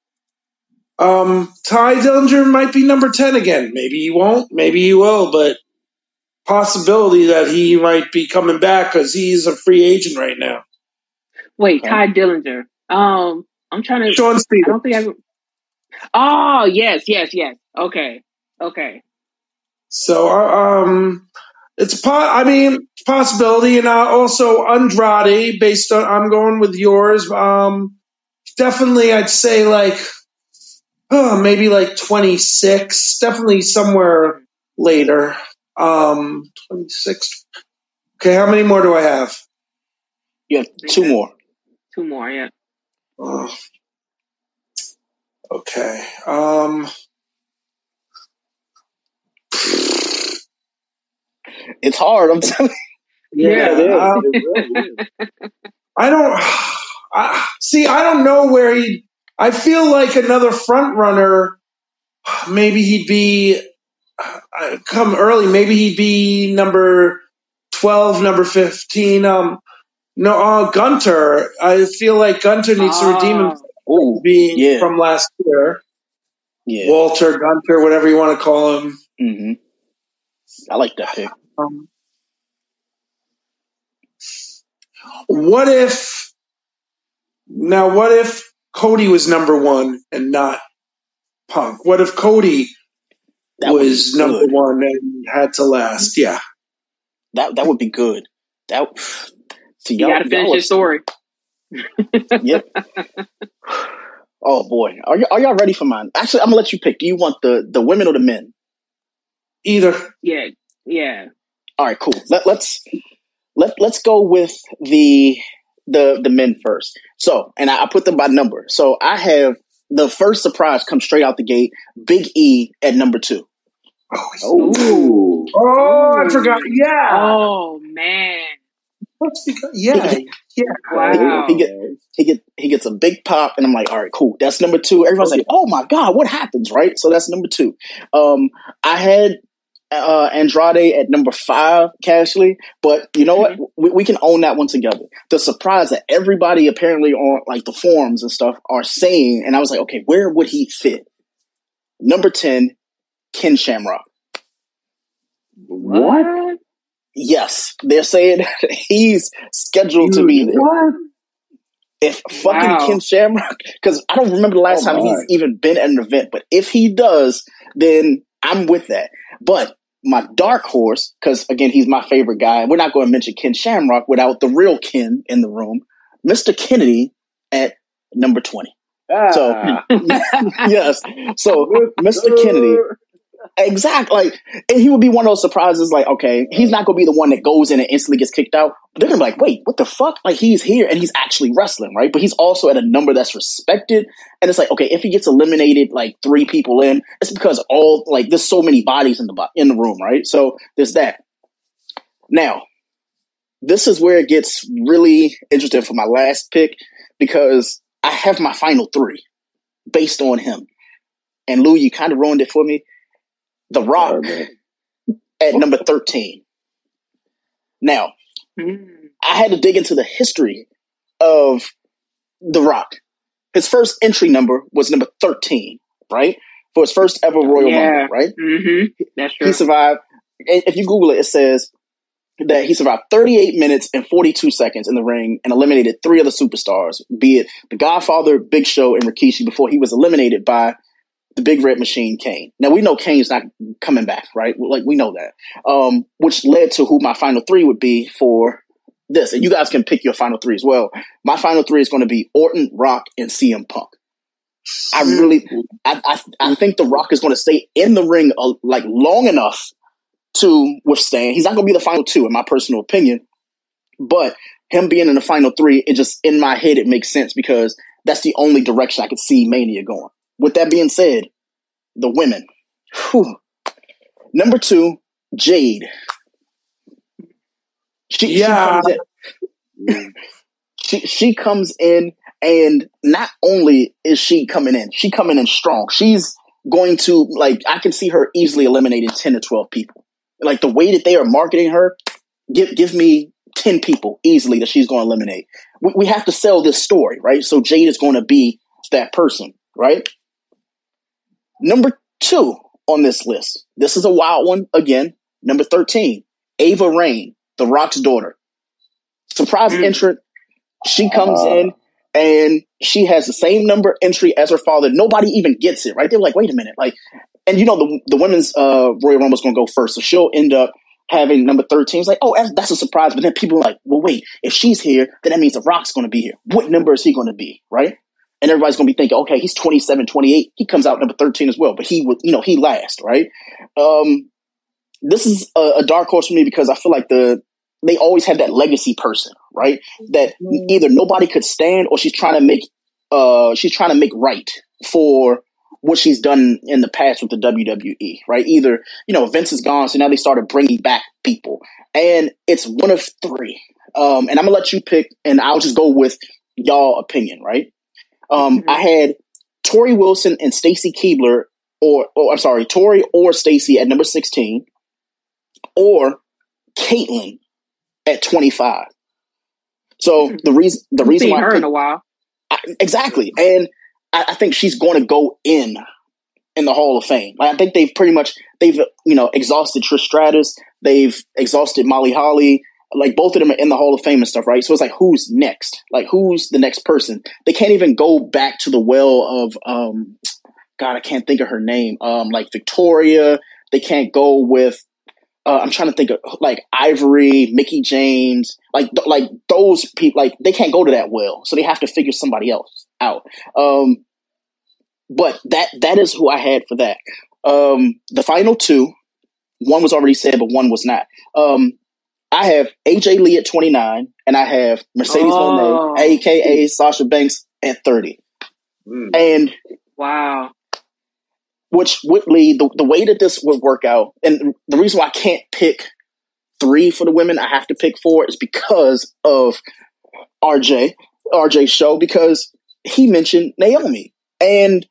Ty Dillinger might be number 10 again. Maybe he won't, maybe he will, but possibility that he might be coming back because he's a free agent right now. Wait, Ty Dillinger. I'm trying to. Sean Stevens. I don't think I've. Oh, yes. Okay. So, it's possibility, and also Andrade. Based on, I'm going with yours. Definitely, I'd say like, maybe like 26. Definitely somewhere later. 26. Okay, how many more do I have? You have 2 more. 2 more, yeah. Okay. It's hard. I'm telling you. Yeah. It really is. I don't know where I feel like another front runner. Maybe he'd be come early. Maybe he'd be number 12, number 15. Gunter. I feel like Gunter needs to redeem himself from last year. Yeah. Walter, Gunter, whatever you want to call him. Mm-hmm. I like that pick. What if Cody was number 1 and not Punk? What if Cody was number 1 and had to last? Yeah. That would be good. You gotta finish your story. Yep. Oh boy. Are y'all ready for mine? Actually, I'm gonna let you pick. Do you want the women or the men? Either. Yeah. All right, cool. Let's go with the men first. So, and I put them by number. So I have the first surprise come straight out the gate. Big E at number 2. Oh, I forgot. Yeah. Oh man. Yeah. Wow. He gets a big pop, and I'm like, all right, cool. That's number 2. Everyone's like, oh my god, what happens, right? So that's number 2. I had Andrade at number 5, casually, but you know what? We can own that one together. The surprise that everybody apparently on like the forums and stuff are saying, and I was like, okay, where would he fit? Number 10, Ken Shamrock. What? Yes, they're saying he's scheduled to be there. What? If fucking Ken Shamrock, because I don't remember the last time he's even been at an event, but if he does, then I'm with that. But my dark horse, because again, he's my favorite guy. We're not going to mention Ken Shamrock without the real Ken in the room. Mr. Kennedy at number 20. So, yes. So, Mr. Kennedy. Exactly. And he would be one of those surprises, like, okay, he's not going to be the one that goes in and instantly gets kicked out. They're going to be like, wait, what the fuck? Like, he's here and he's actually wrestling, right? But he's also at a number that's respected. And it's like, okay, if he gets eliminated, like 3 people in, it's because there's so many bodies in the room, right? So there's that. Now, this is where it gets really interesting for my last pick, because I have my final 3 based on him. And Lou, you kind of ruined it for me. The Rock at number 13. Now, I had to dig into the history of The Rock. His first entry number was number 13, right? For his first ever Royal Rumble, right? Mm-hmm. That's true. He survived. If you Google it, it says that he survived 38 minutes and 42 seconds in the ring and eliminated 3 other superstars, be it The Godfather, Big Show, and Rikishi, before he was eliminated by the Big Red Machine, Kane. Now, we know Kane's not coming back, right? Like, we know that. Which led to who my final 3 would be for this. And you guys can pick your final 3 as well. My final 3 is going to be Orton, Rock, and CM Punk. I think The Rock is going to stay in the ring like long enough to withstand. He's not going to be the final 2, in my personal opinion, but him being in the final 3, it just, in my head, it makes sense because that's the only direction I could see Mania going. With that being said, the women. Whew. Number 2, Jade. She comes in. She comes in, and not only is she coming in strong. She's going to, like, I can see her easily eliminating 10 to 12 people. Like, the way that they are marketing her, give me 10 people easily that she's going to eliminate. We have to sell this story, right? So Jade is going to be that person, right? Number 2 on this list. This is a wild one again. Number 13, Ava Raine, The Rock's daughter. Surprise entrant. She comes in and she has the same number entry as her father. Nobody even gets it, right? They're like, wait a minute. Like, and you know, the women's Royal Rumble is going to go first. So she'll end up having number 13. It's like, oh, that's a surprise. But then people are like, well, wait, if she's here, then that means The Rock's going to be here. What number is he going to be, right? And everybody's going to be thinking, okay, he's 27, 28. He comes out number 13 as well. But he would, he last, right? This is a dark horse for me because I feel like they always have that legacy person, right? That either nobody could stand or she's trying to make right for what she's done in the past with the WWE, right? Either, Vince is gone, so now they started bringing back people. And it's one of 3. And I'm going to let you pick, and I'll just go with y'all opinion, right? I had Tori Wilson and Stacy Keibler, Tori or Stacy at number 16, or Caitlyn at 25. So the reason why her in a while. Exactly. And I think she's going to go in the Hall of Fame. Like, I think they've exhausted Trish Stratus. They've exhausted Molly Holly. Like, both of them are in the Hall of Fame and stuff, right? So it's like, who's next? Like, who's the next person? They can't even go back to the well of, God, I can't think of her name. Like Victoria. They can't go with, I'm trying to think of, like, Ivory, Mickie James, like those people, like, they can't go to that well. So they have to figure somebody else out. But that is who I had for that. The final 2, one was already said, but one was not. I have AJ Lee at 29, and I have Mercedes Moné, a.k.a. Sasha Banks, at 30. And wow. Which would lead, the way that this would work out, and the reason why I can't pick 3 for the women, I have to pick 4, is because of RJ's show, because he mentioned Naomi. And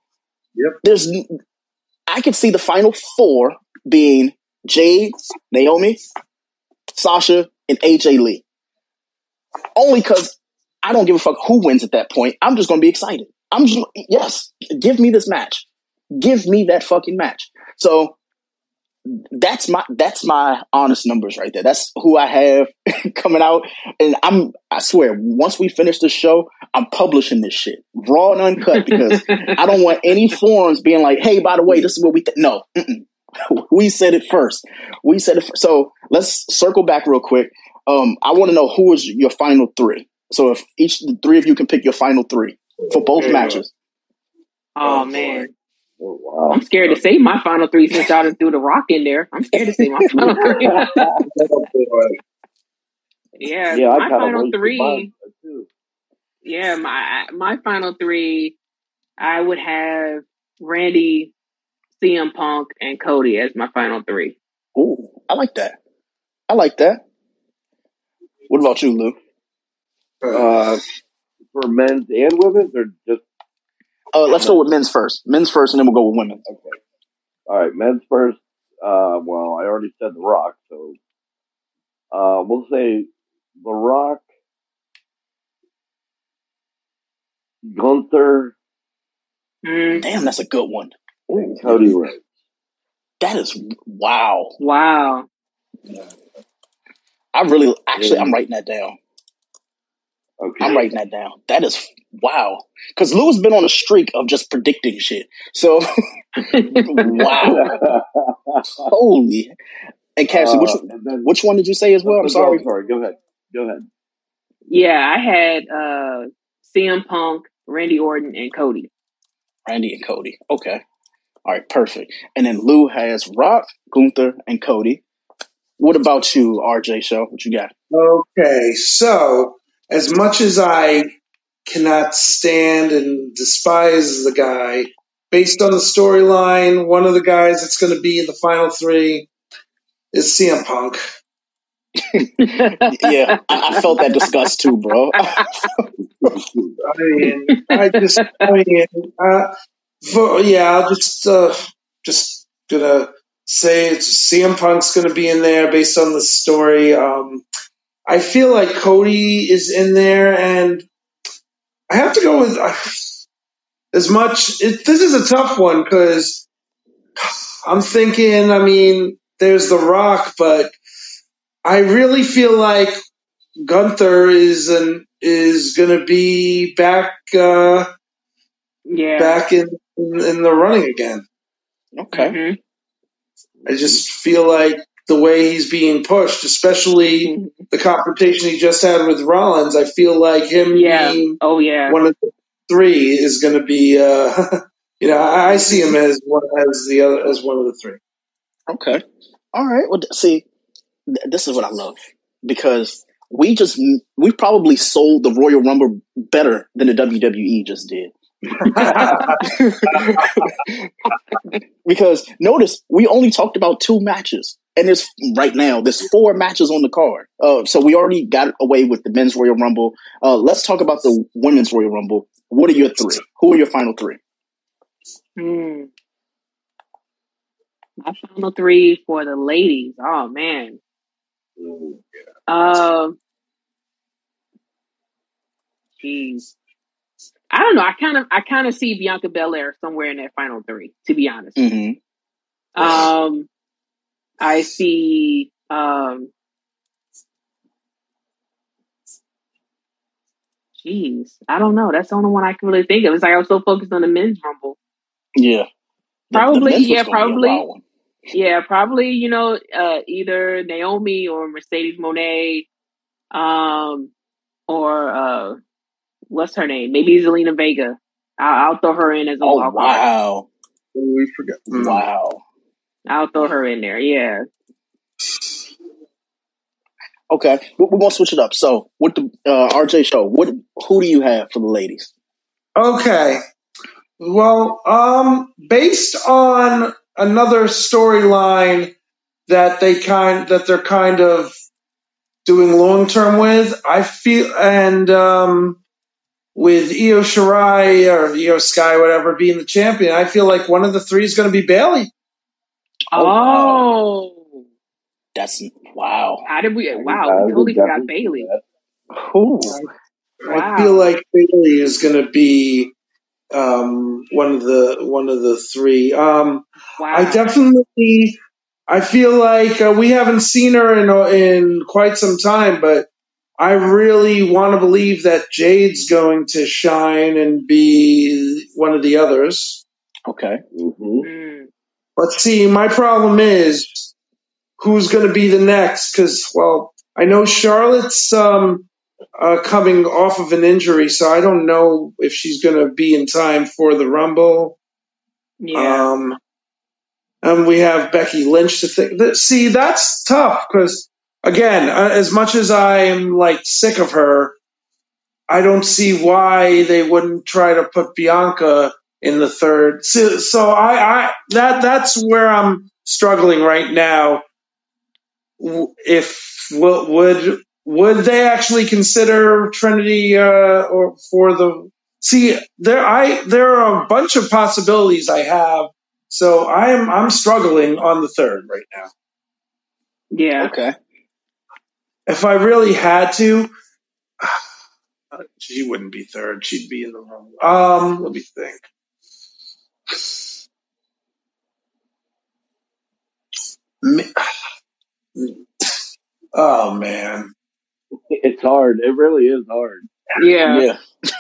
I could see the final 4 being Jade, Naomi, Sasha, and AJ Lee. Only because I don't give a fuck who wins at that point. I'm just going to be excited. Yes, give me this match. Give me that fucking match. So that's my honest numbers right there. That's who I have coming out. And I swear, once we finish this show, I'm publishing this shit raw and uncut, because I don't want any forums being like, hey, by the way, this is what we think. No, we said it first. So let's circle back real quick. I want to know who is your final 3. So if the 3 of you can pick your final 3 for both matches. Oh man. Oh, wow. I'm scared to say my final 3 since y'all done threw The Rock in there. I'm scared to say my final 3. My final 3. Yeah, my final 3, I would have Randy, CM Punk, and Cody as my final 3. Ooh, I like that. What about you, Lou? For men's and women's, or just? Let's go with men's first. And then we'll go with women. Okay. All right, men's first. Well, I already said The Rock, so We'll say The Rock, Gunther. Damn, that's a good one. And Cody Rhodes. That is wow. Wow. I'm writing that down. Okay. I'm writing that down. That is wow. Because Lou's been on a streak of just predicting shit. So wow. Holy. And Cassie, which one did you say as well? I'm sorry. Go ahead. Yeah, I had CM Punk, Randy Orton, and Cody. Randy and Cody. Okay. All right, perfect. And then Lou has Rock, Gunther, and Cody. What about you, RJ Show? What you got? Okay, so as much as I cannot stand and despise the guy, based on the storyline, one of the guys that's going to be in the final three is CM Punk. Yeah, I felt that disgust too, bro. I'll just gonna say CM Punk's gonna be in there based on the story. I feel like Cody is in there, and I have to go with as much. This is a tough one because I'm thinking. I mean, there's The Rock, but I really feel like Gunther is going to be back. Back in the running again. Okay. Mm-hmm. I just feel like the way he's being pushed, especially the confrontation he just had with Rollins, I feel like him being one of the three is going to be. I see him as one of the three. Okay. All right. Well, see, this is what I love because we probably sold the Royal Rumble better than the WWE just did. Because notice we only talked about 2 matches, and there's 4 matches on the card. So we already got away with the men's Royal Rumble. Let's talk about the women's Royal Rumble. What are your 3? Who are your final 3? My final 3 for the ladies. Oh man. Jeez. I don't know. I kind of see Bianca Belair somewhere in that final 3, to be honest. Mm-hmm. I see. Jeez, I don't know. That's the only one I can really think of. It's like I was so focused on the men's Rumble. Yeah. Probably. Yeah, probably. Either Naomi or Mercedes Moné, or what's her name? Maybe Zelina Vega. I'll throw her in as a wild card. Wow. We forgot. Wow. I'll throw her in there. Yeah. Okay, we're gonna switch it up. So, with the RJ Show, who do you have for the ladies? Okay. Well, based on another storyline that they're kind of doing long term with, I feel, and with Io Shirai or Io Sky, whatever, being the champion, I feel like one of the 3 is going to be Bayley. Oh. That's wow. How did we? Wow, we totally forgot Bayley. I feel like Bayley is going to be one of the 3. Wow. I feel like we haven't seen her in quite some time, but I really want to believe that Jade's going to shine and be one of the others. Okay. Mm-hmm. Let's see. My problem is who's going to be the next? Because, well, I know Charlotte's coming off of an injury, so I don't know if she's going to be in time for the Rumble. Yeah. And we have Becky Lynch to think. See, that's tough because, again, as much as I am sick of her, I don't see why they wouldn't try to put Bianca in the 3rd. So that's where I'm struggling right now. If would they actually consider Trinity or for the? See, there are a bunch of possibilities I have. So I'm struggling on the 3rd right now. Yeah. Okay. if I really had to, she wouldn't be third. She'd be in the wrong. Let me think. Oh man, it's hard. It really is hard. Yeah.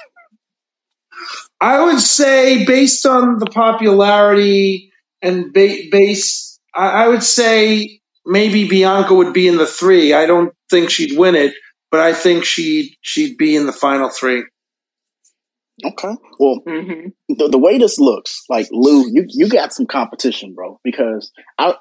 I would say based on the popularity and I would say maybe Bianca would be in the 3. I don't think she'd win it, but I think she'd be in the final 3. Okay. Well, the way this looks, like Lou, you got some competition, bro. Because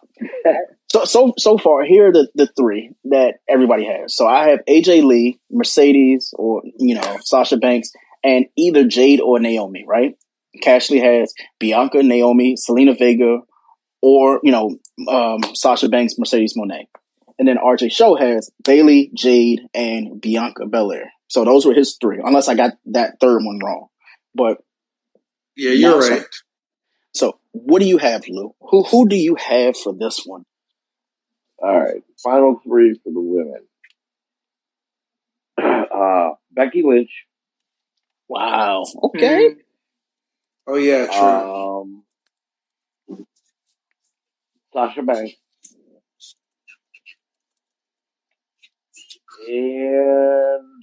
so far here are the 3 that everybody has. So I have AJ Lee, Mercedes, or Sasha Banks, and either Jade or Naomi. Right? Cashley has Bianca, Naomi, Selena Vega, or Sasha Banks, Mercedes Moné. And then RJ Show has Bayley, Jade, and Bianca Belair. So those were his 3, unless I got that third one wrong. But yeah, you're right. So what do you have, Lou? Who do you have for this one? All right, final 3 for the women. Becky Lynch. Wow. Okay. Oh yeah, true. Sasha Banks. And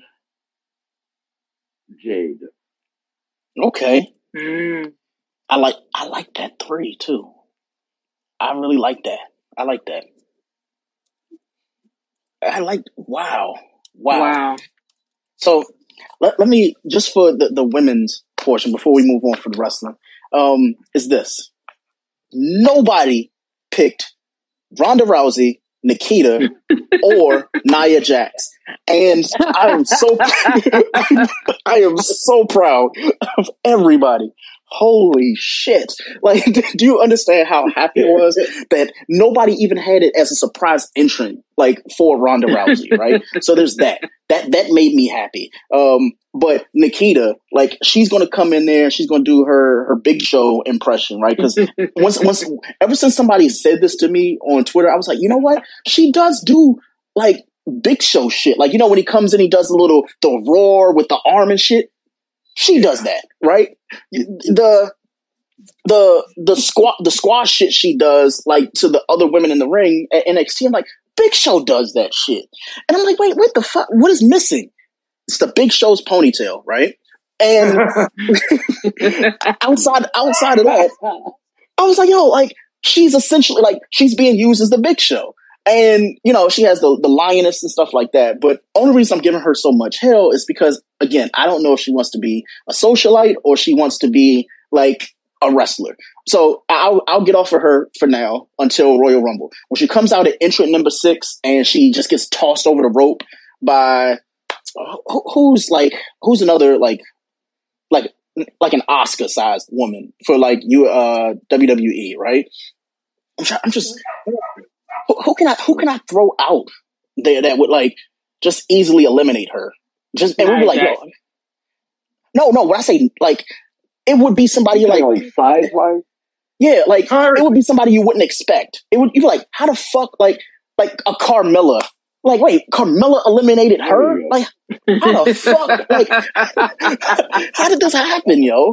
Jade. Okay. I like that 3 too. I really like that. I like that. Wow. So let me, just for the women's portion before we move on for the wrestling, is this. Nobody picked Ronda Rousey, Nikita, or Nia Jax. And I am so proud of everybody. Holy shit. Like, do you understand how happy it was that nobody even had it as a surprise entrant, like, for Ronda Rousey, right? So there's that. That made me happy. But Nikita, like, she's going to come in there, she's going to do her Big Show impression, right? Because ever since somebody said this to me on Twitter, I was like, you know what? She does do, like, Big Show shit. Like, when he comes in, he does the roar with the arm and shit. She does that, right? The squash shit she does, like, to the other women in the ring at NXT. I'm like, Big Show does that shit. And I'm like, wait, what the fuck? What is missing? It's the Big Show's ponytail, right? And outside of that, I was like, yo, like, she's essentially, like, she's being used as the Big Show. And, she has the lioness and stuff like that. But only reason I'm giving her so much hell is because, again, I don't know if she wants to be a socialite or she wants to be, like, a wrestler. So I'll get off of her for now until Royal Rumble. When she comes out at entrant number 6 and she just gets tossed over the rope by who's another like an Oscar-sized woman for, like, WWE, right? I'm just... Who can I throw out there that would, like, just easily eliminate her? And we'd be like, yo, no. When I say, like, it would be somebody like size-wise. Yeah, like, it would be somebody you wouldn't expect. You'd be like, how the fuck, like a Carmella? Like, wait, Carmella eliminated her? Like, how the fuck? Like, how did this happen, yo?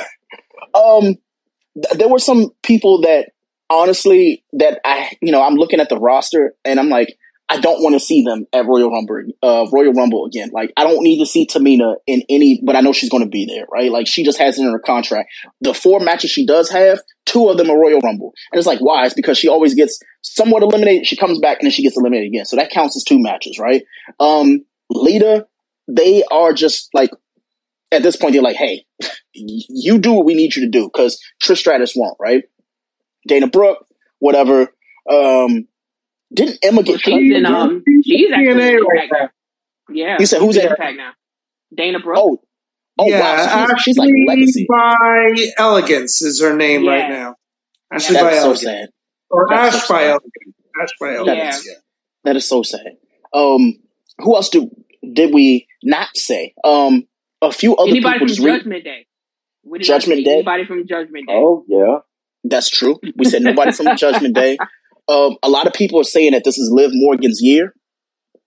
There were some people that, honestly, that I'm looking at the roster and I'm like, I don't want to see them at Royal Rumble again. Like, I don't need to see Tamina in any, but I know she's going to be there, right? Like, she just has it in her contract. The 4 matches she does have, 2 of them are Royal Rumble. And it's like, why? It's because she always gets somewhat eliminated. She comes back and then she gets eliminated again. So that counts as 2 matches, right? Lita, they are just like, at this point, they're like, hey, you do what we need you to do, because Trish Stratus won't, right? Dana Brooke, whatever. Didn't Emma get cut? She's actually in Impact now. Yeah. You said who's in Impact now? Dana Brooke. Oh yeah, wow. So she's like Legacy. By Elegance is her name right now. Ashley by Elegance. So Elegance. sad. Or Ash by Elegance. Ash by Elegance. Yeah. That is so sad. Who else did we not say? A few other Anybody people. From Judgment Day. Judgment Day. Anybody from Judgment Day. Oh yeah. That's true. We said nobody from Judgment Day. A lot of people are saying that this is Liv Morgan's year.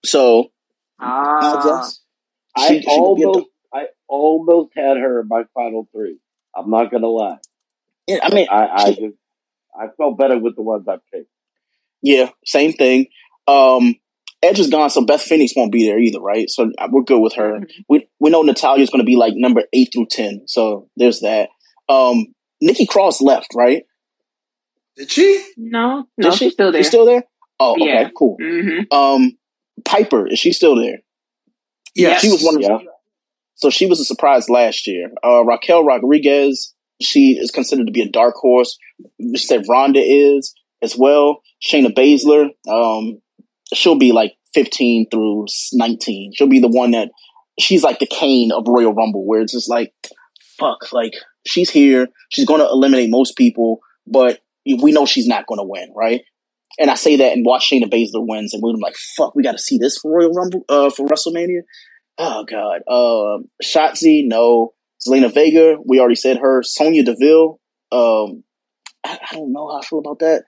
So I guess I almost had her in my final three. I'm not gonna lie. Yeah, I mean, I felt better with the ones I picked. Yeah, same thing. Edge is gone, so Beth Phoenix won't be there either, right? So we're good with her. Mm-hmm. We know Natalya's going to be like number 8 through 10, so there's that. Nikki Cross left, right? Did she? No, she's still there. She's still there? Oh, okay, cool. Mm-hmm. Piper, is she still there? Yes. She was one of So she was a surprise last year. Raquel Rodriguez, she is considered to be a dark horse. You said Ronda is as well. Shayna Baszler, she'll be like 15 through 19. She'll be the one that she's like the Kane of Royal Rumble, where it's just like, fuck, like she's here. She's going to eliminate most people, but we know she's not going to win, right? And I say that and watch Shayna Baszler wins, and we're like, fuck, we got to see this for Royal Rumble, for WrestleMania. Oh God. Shotzi, no. Zelina Vega, we already said her. Sonya Deville, I don't know how I feel about that.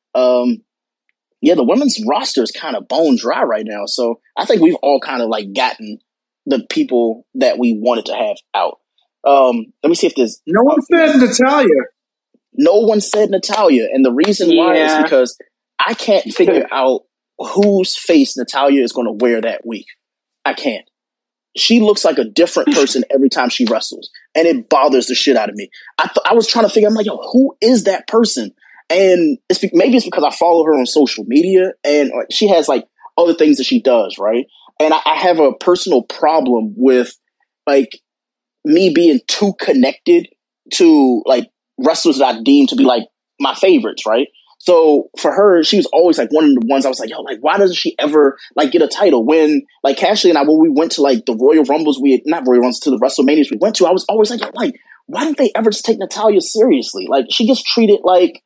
The women's roster is kind of bone dry right now. So I think we've all kind of like gotten the people that we wanted to have out. Let me see if there's... No one said Natalya. No one said Natalya. And the reason why is because I can't figure out whose face Natalya is going to wear that week. I can't. She looks like a different person every time she wrestles, and it bothers the shit out of me. I was trying to figure, I'm like, yo, who is that person? And maybe it's because I follow her on social media, and she has like other things that she does, right? And I have a personal problem with like me being too connected to like wrestlers that I deem to be like my favorites, right? So for her, she was always like one of the ones I was like, yo, like, why doesn't she ever like get a title? When like Cashley and I, when we went to like the Royal Rumbles, to the WrestleManias we went to, I was always like, yo, like, why don't they ever just take Natalya seriously? Like she gets treated like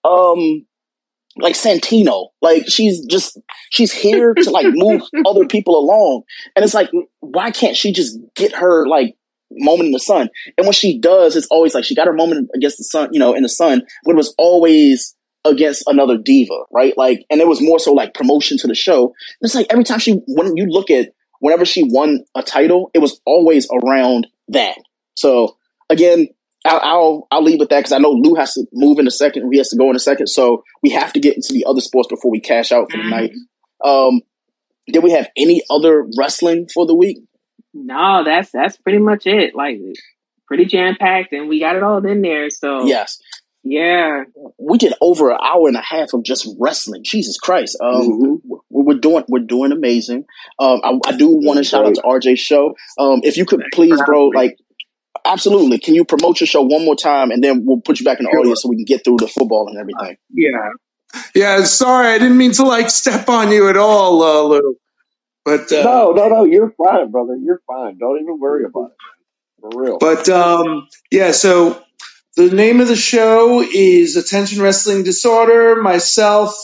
Santino. Like she's here to like move other people along. And it's like, why can't she just get her like moment in the sun? And when she does, it's always like she got her moment against the sun, in the sun, but it was always against another diva, right? Like, and it was more so like promotion to the show. It's like every time whenever she won a title, it was always around that. So again, I'll leave with that because I know Lou has to move in a second. He has to go in a second. So we have to get into the other sports before we cash out for the night. Did we have any other wrestling for the week? No, that's pretty much it. Like pretty jam packed, and we got it all in there. So yes. Yeah, we did over an hour and a half of just wrestling. Jesus Christ! We're doing amazing. I do want to shout out to RJ's show. If you could please, bro, like absolutely, can you promote your show one more time, and then we'll put you back in the audience so we can get through the football and everything. Yeah. Sorry, I didn't mean to like step on you at all, Lou. But no, you're fine, brother. You're fine. Don't even worry about it, for real. But so. The name of the show is Attention Wrestling Disorder. Myself,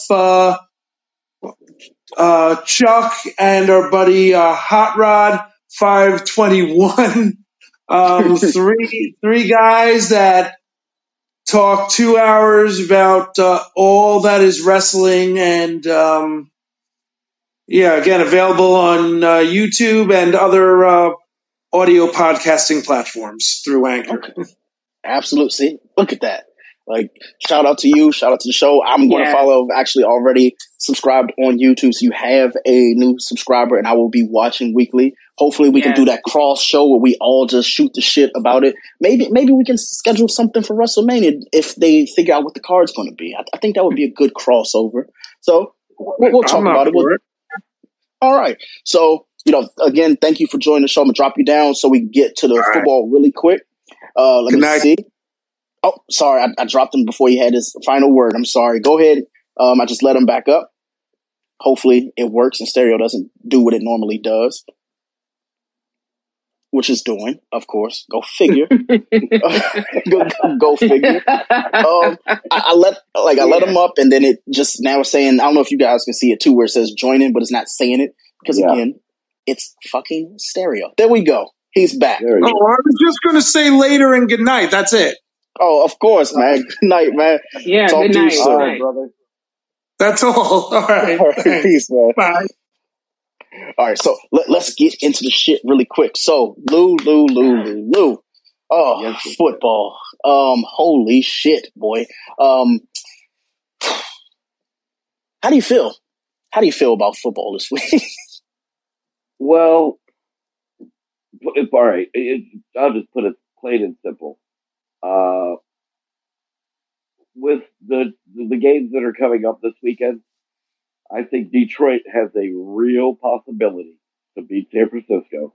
Chuck, and our buddy Hot Rod 521. Three guys that talk 2 hours about all that is wrestling, and again, available on YouTube and other audio podcasting platforms through Anchor. Okay. Absolutely. See, look at that. Like, shout out to you. Shout out to the show. I'm going to follow. I've actually already subscribed on YouTube. So you have a new subscriber, and I will be watching weekly. Hopefully we can do that cross show where we all just shoot the shit about it. Maybe we can schedule something for WrestleMania if they figure out what the card's going to be. I think that would be a good crossover. So we'll talk about it. All right. So, again, thank you for joining the show. I'm going to drop you down so we can get to the football really quick. Let me see. Oh, sorry. I dropped him before he had his final word. I'm sorry. Go ahead. I just let him back up. Hopefully it works and stereo doesn't do what it normally does, which is doing, of course. Go figure. go figure. I let him up, and then it just now is saying, I don't know if you guys can see it too, where it says join in, but it's not saying it because again, it's fucking stereo. There we go. He's back. I was just going to say later and good night. That's it. Oh, of course, man. Good night, man. Yeah, talk good to night. you soon, brother. That's all. All right. Peace, man. Bye. All right, so let's get into the shit really quick. So, Lou. Oh, yes, football. Holy shit, boy. How do you feel? How do you feel about football this week? Well, all right. I'll just put it plain and simple. With the games that are coming up this weekend, I think Detroit has a real possibility to beat San Francisco.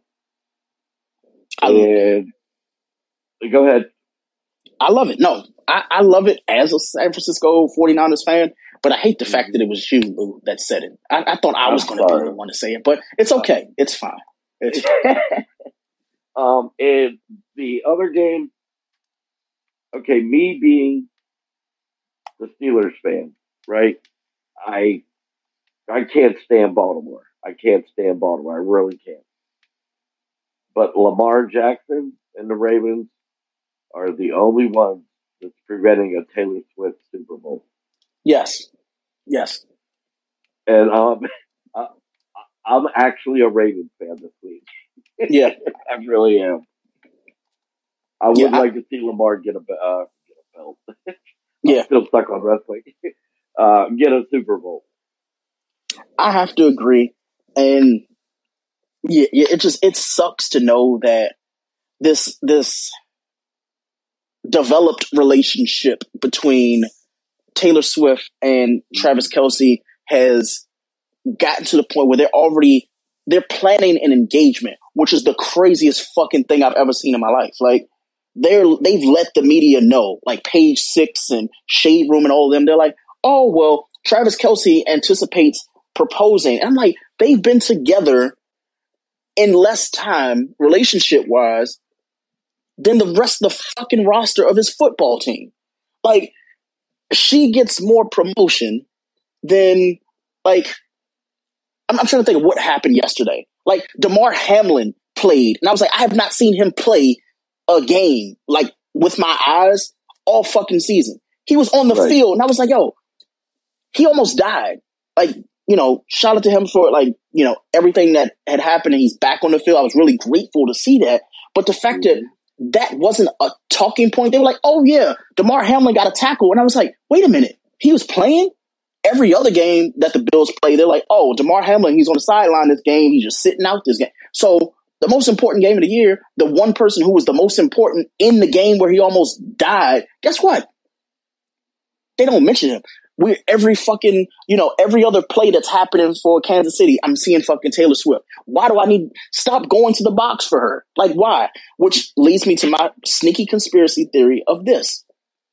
And go ahead. I love it. No, I love it as a San Francisco 49ers fan, but I hate the fact that it was you, Lou, that said it. I thought I was going to be the one to say it, but it's okay. It's fine. And the other game, okay, me being the Steelers fan, right? I can't stand Baltimore. I really can't. But Lamar Jackson and the Ravens are the only ones that's preventing a Taylor Swift Super Bowl. Yes. And I'm actually a Ravens fan this week. Yeah. I really am. I would like to see Lamar get a belt. I'm still stuck on wrestling. Get a Super Bowl. I have to agree. And it sucks to know that this developed relationship between Taylor Swift and Travis Kelce has gotten to the point where they're planning an engagement, which is the craziest fucking thing I've ever seen in my life. Like they've let the media know, like Page Six and Shade Room and all of them. They're like, oh well, Travis Kelce anticipates proposing. And I'm like, they've been together in less time, relationship wise, than the rest of the fucking roster of his football team. Like, she gets more promotion than, like, I'm trying to think of what happened yesterday. Like, Damar Hamlin played, and I was like, I have not seen him play a game, like, with my eyes all fucking season. He was on the field, and I was like, yo, he almost died. Like, you know, shout out to him for, like, you know, everything that had happened, and he's back on the field. I was really grateful to see that. But the fact that wasn't a talking point. They were like, oh, yeah, Damar Hamlin got a tackle. And I was like, wait a minute. He was playing? Every other game that the Bills play, they're like, oh, Damar Hamlin, he's on the sideline this game. He's just sitting out this game. So the most important game of the year, the one person who was the most important in the game where he almost died, guess what? They don't mention him. Every fucking, you know, every other play that's happening for Kansas City, I'm seeing fucking Taylor Swift. Why do I need stop going to the box for her? Like, why? Which leads me to my sneaky conspiracy theory of this.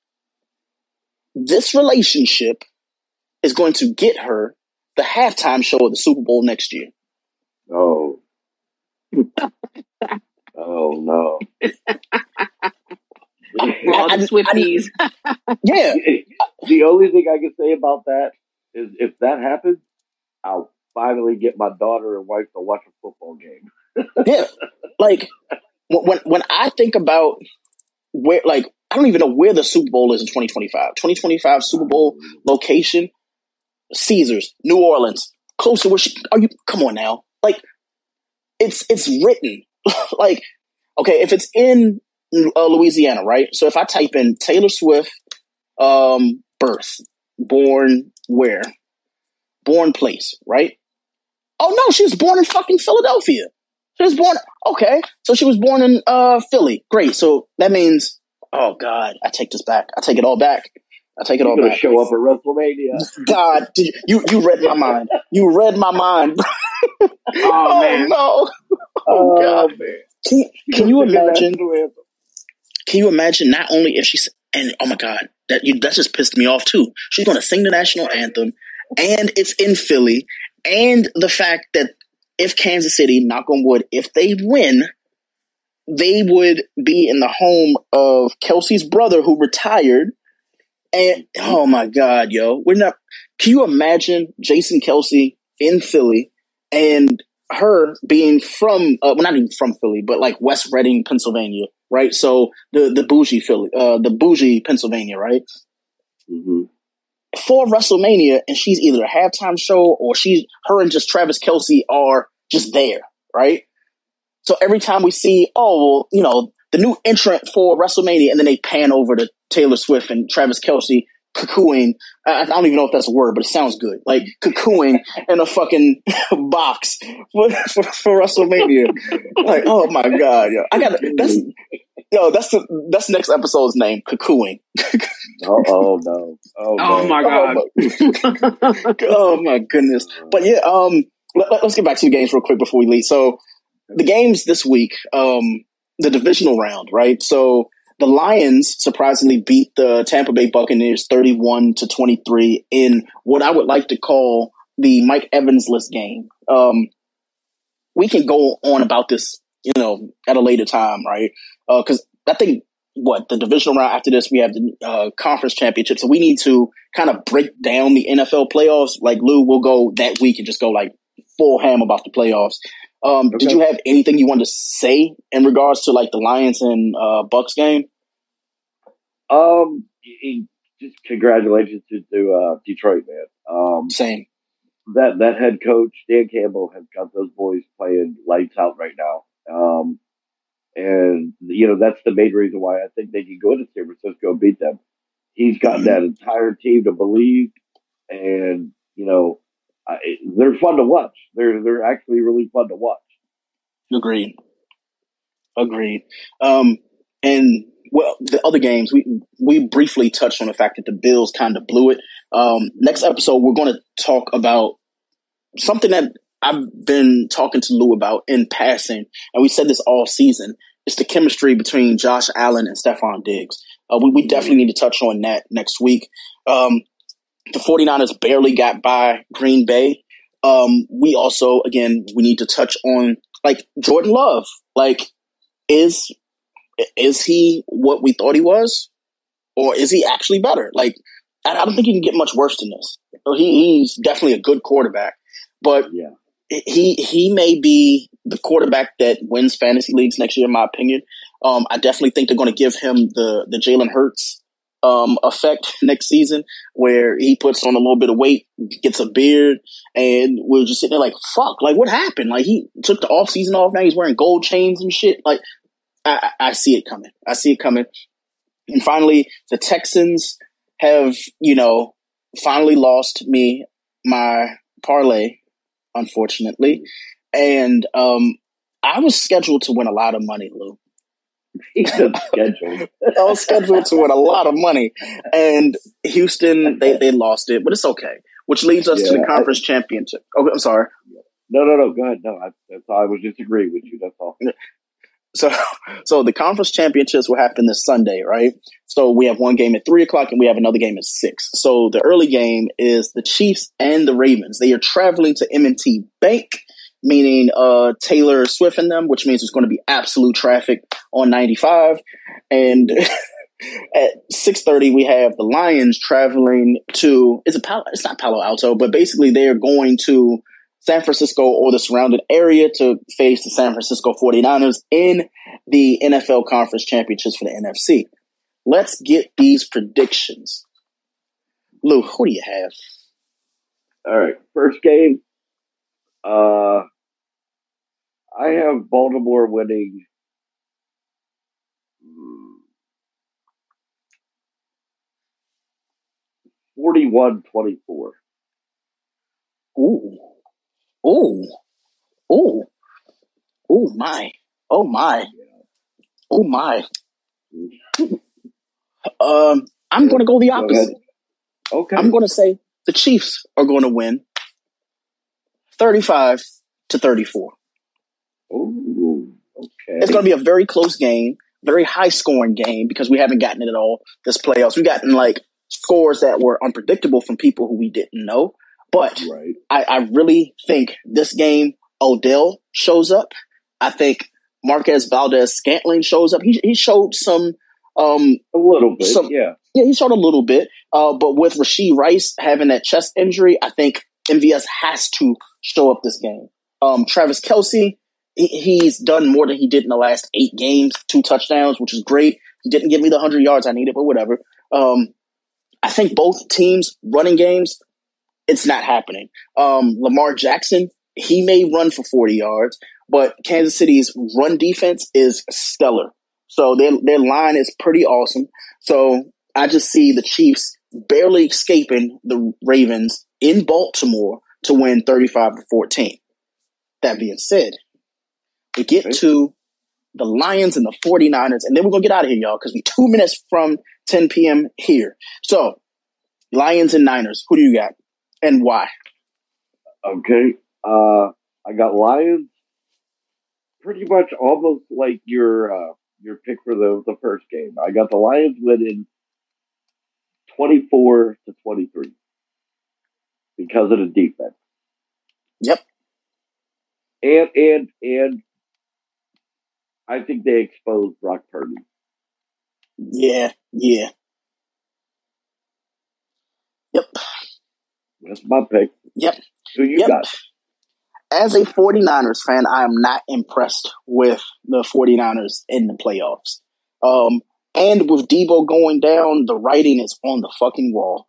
This relationship is going to get her the halftime show of the Super Bowl next year. Oh. Oh, no. All the Swifties. Yeah. The only thing I can say about that is if that happens, I'll finally get my daughter and wife to watch a football game. Yeah. Like, when I think about where, like, I don't even know where the Super Bowl is in 2025. 2025 Super Bowl location, Caesars, New Orleans, close to where come on now. Like, it's written. Like, okay, if it's in Louisiana, right? So if I type in Taylor Swift, birth, born where? Born place, right? Oh no, she was born in fucking Philadelphia. She was born, okay. So she was born in Philly. Great. So that means, oh God, I take this back. I take it all back. You're all back. Show up at WrestleMania. God, you read my mind. You read my mind. Oh man. No. Oh God. Man. Can you imagine? Can you imagine not only if she's, and oh my God, that just pissed me off too. She's going to sing the national anthem, and it's in Philly, and the fact that if Kansas City, knock on wood, if they win, they would be in the home of Kelce's brother who retired. And oh my God, yo, can you imagine Jason Kelce in Philly and her being from, well, not even from Philly, but like West Reading, Pennsylvania, right? So the bougie Philly, the bougie Pennsylvania, right? Mm-hmm. For WrestleMania, and she's either a halftime show or her and just Travis Kelce are just there, right? So every time we see, the new entrant for WrestleMania, and then they pan over to Taylor Swift and Travis Kelce cocooning. I don't even know if that's a word, but it sounds good. Like cocooning in a fucking box for WrestleMania. Like, oh my God, yo. That's next episode's name, cocooing. Oh no. Oh my God. Oh my goodness. But yeah, let's get back to the games real quick before we leave. So the games this week, the divisional round, right? So the Lions surprisingly beat the Tampa Bay Buccaneers 31-23 in what I would like to call the Mike Evans-less game. We can go on about this, at a later time, right? Because I think the divisional round after this, we have the conference championship. So we need to kind of break down the NFL playoffs. Like Lou, we'll go that week and just go like full ham about the playoffs. Okay. Did you have anything you wanted to say in regards to like the Lions and Bucs game? Just congratulations to Detroit, man. Same. That head coach Dan Campbell has got those boys playing lights out right now. And that's the main reason why I think they can go into San Francisco and beat them. He's got that entire team to believe, and they're fun to watch. They're actually really fun to watch. Agreed. And well, the other games we briefly touched on the fact that the Bills kind of blew it. Next episode, we're going to talk about something that I've been talking to Lou about in passing, and we said this all season. It's the chemistry between Josh Allen and Stephon Diggs. We definitely need to touch on that next week. The 49ers barely got by Green Bay. We also, again, we need to touch on like Jordan Love. Like, is he what we thought he was, or is he actually better? Like, I don't think he can get much worse than this. He's definitely a good quarterback, but yeah. He may be the quarterback that wins fantasy leagues next year, in my opinion. I definitely think they're going to give him the Jalen Hurts effect next season, where he puts on a little bit of weight, gets a beard, and we're just sitting there like, fuck, like what happened? Like he took the off season off. Now he's wearing gold chains and shit. Like I see it coming. And finally, the Texans have, finally lost me my parlay, unfortunately. And I was scheduled to win a lot of money, Lou. I was scheduled to win a lot of money. And Houston, they lost it, but it's okay. Which leads us to the conference championship. Oh, I'm sorry. No. Go ahead. No, I was disagreeing with you. That's all. So the conference championships will happen this Sunday, right? So we have one game at 3:00 and we have another game at 6. So the early game is the Chiefs and the Ravens. They are traveling to M&T Bank, meaning Taylor Swift and them, which means there's going to be absolute traffic on 95. And at 6:30, we have the Lions traveling to, it's not Palo Alto, but basically they are going to San Francisco or the surrounding area to face the San Francisco 49ers in the NFL Conference Championships for the NFC. Let's get these predictions. Lou, who do you have? All right. First game, I have Baltimore winning 41-24. My. I'm going to go the opposite. Okay. I'm going to say the Chiefs are going to win 35-34. Ooh, okay. It's going to be a very close game, very high scoring game because we haven't gotten it at all this playoffs. We've gotten like scores that were unpredictable from people who we didn't know. But right. I really think this game, Odell shows up. I think Marquez Valdez-Scantling shows up. He showed some a little bit, yeah. Yeah, he showed a little bit. But with Rashee Rice having that chest injury, I think MVS has to show up this game. Travis Kelce, he's done more than he did in the last 8 games, 2 touchdowns, which is great. He didn't give me the 100 yards I needed, but whatever. I think both teams' running games, it's not happening. Lamar Jackson he may run for 40 yards, but Kansas City's run defense is stellar. So their line is pretty awesome. So I just see the Chiefs barely escaping the Ravens in Baltimore to win 35-14. That being said, we get to the Lions and the 49ers, and then we're going to get out of here, y'all, because we're 2 minutes from 10 p.m. here. So, Lions and Niners, who do you got and why? Okay. I got Lions pretty much almost like your pick for the first game. I got the Lions winning 24-23 because of the defense. Yep. And I think they exposed Brock Purdy. Yeah. Yep. That's my pick. Yep. Who you got? As a 49ers fan, I am not impressed with the 49ers in the playoffs. And with Debo going down, the writing is on the fucking wall.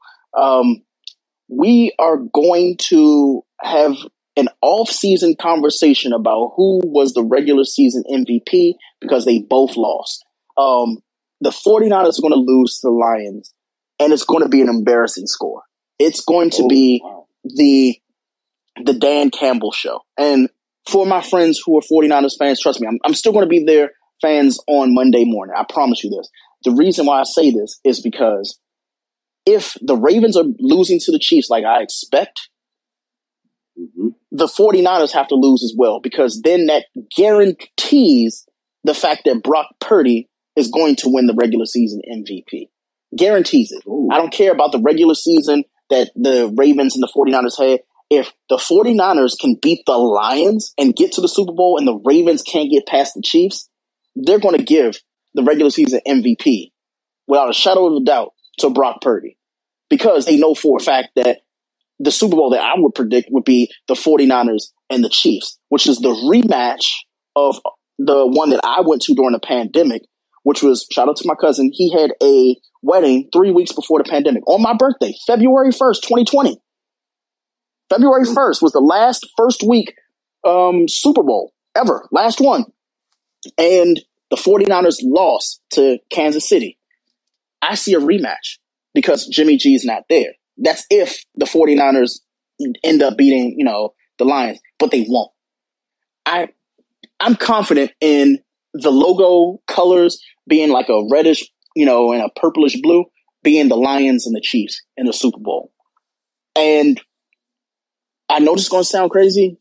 We are going to have an off-season conversation about who was the regular season MVP because they both lost. The 49ers are going to lose to the Lions, and it's going to be an embarrassing score. It's going to be the Dan Campbell show. And for my friends who are 49ers fans, trust me, I'm still going to be their fans on Monday morning. I promise you this. The reason why I say this is because if the Ravens are losing to the Chiefs like I expect, the 49ers have to lose as well, because then that guarantees the fact that Brock Purdy is going to win the regular season MVP. Guarantees it. I don't care about the regular season that the Ravens and the 49ers had. If the 49ers can beat the Lions and get to the Super Bowl and the Ravens can't get past the Chiefs, they're going to give the regular season MVP without a shadow of a doubt to Brock Purdy, because they know for a fact that the Super Bowl that I would predict would be the 49ers and the Chiefs, which is the rematch of the one that I went to during the pandemic, which was, shout out to my cousin, he had a wedding 3 weeks before the pandemic on my birthday, February 1st, 2020. February 1st was the last first week Super Bowl ever, last one. And the 49ers lost to Kansas City. I see a rematch because Jimmy G is not there. That's if the 49ers end up beating, the Lions, but they won't. I'm confident in the logo colors being like a reddish, and a purplish blue, being the Lions and the Chiefs in the Super Bowl. And I know this is going to sound crazy.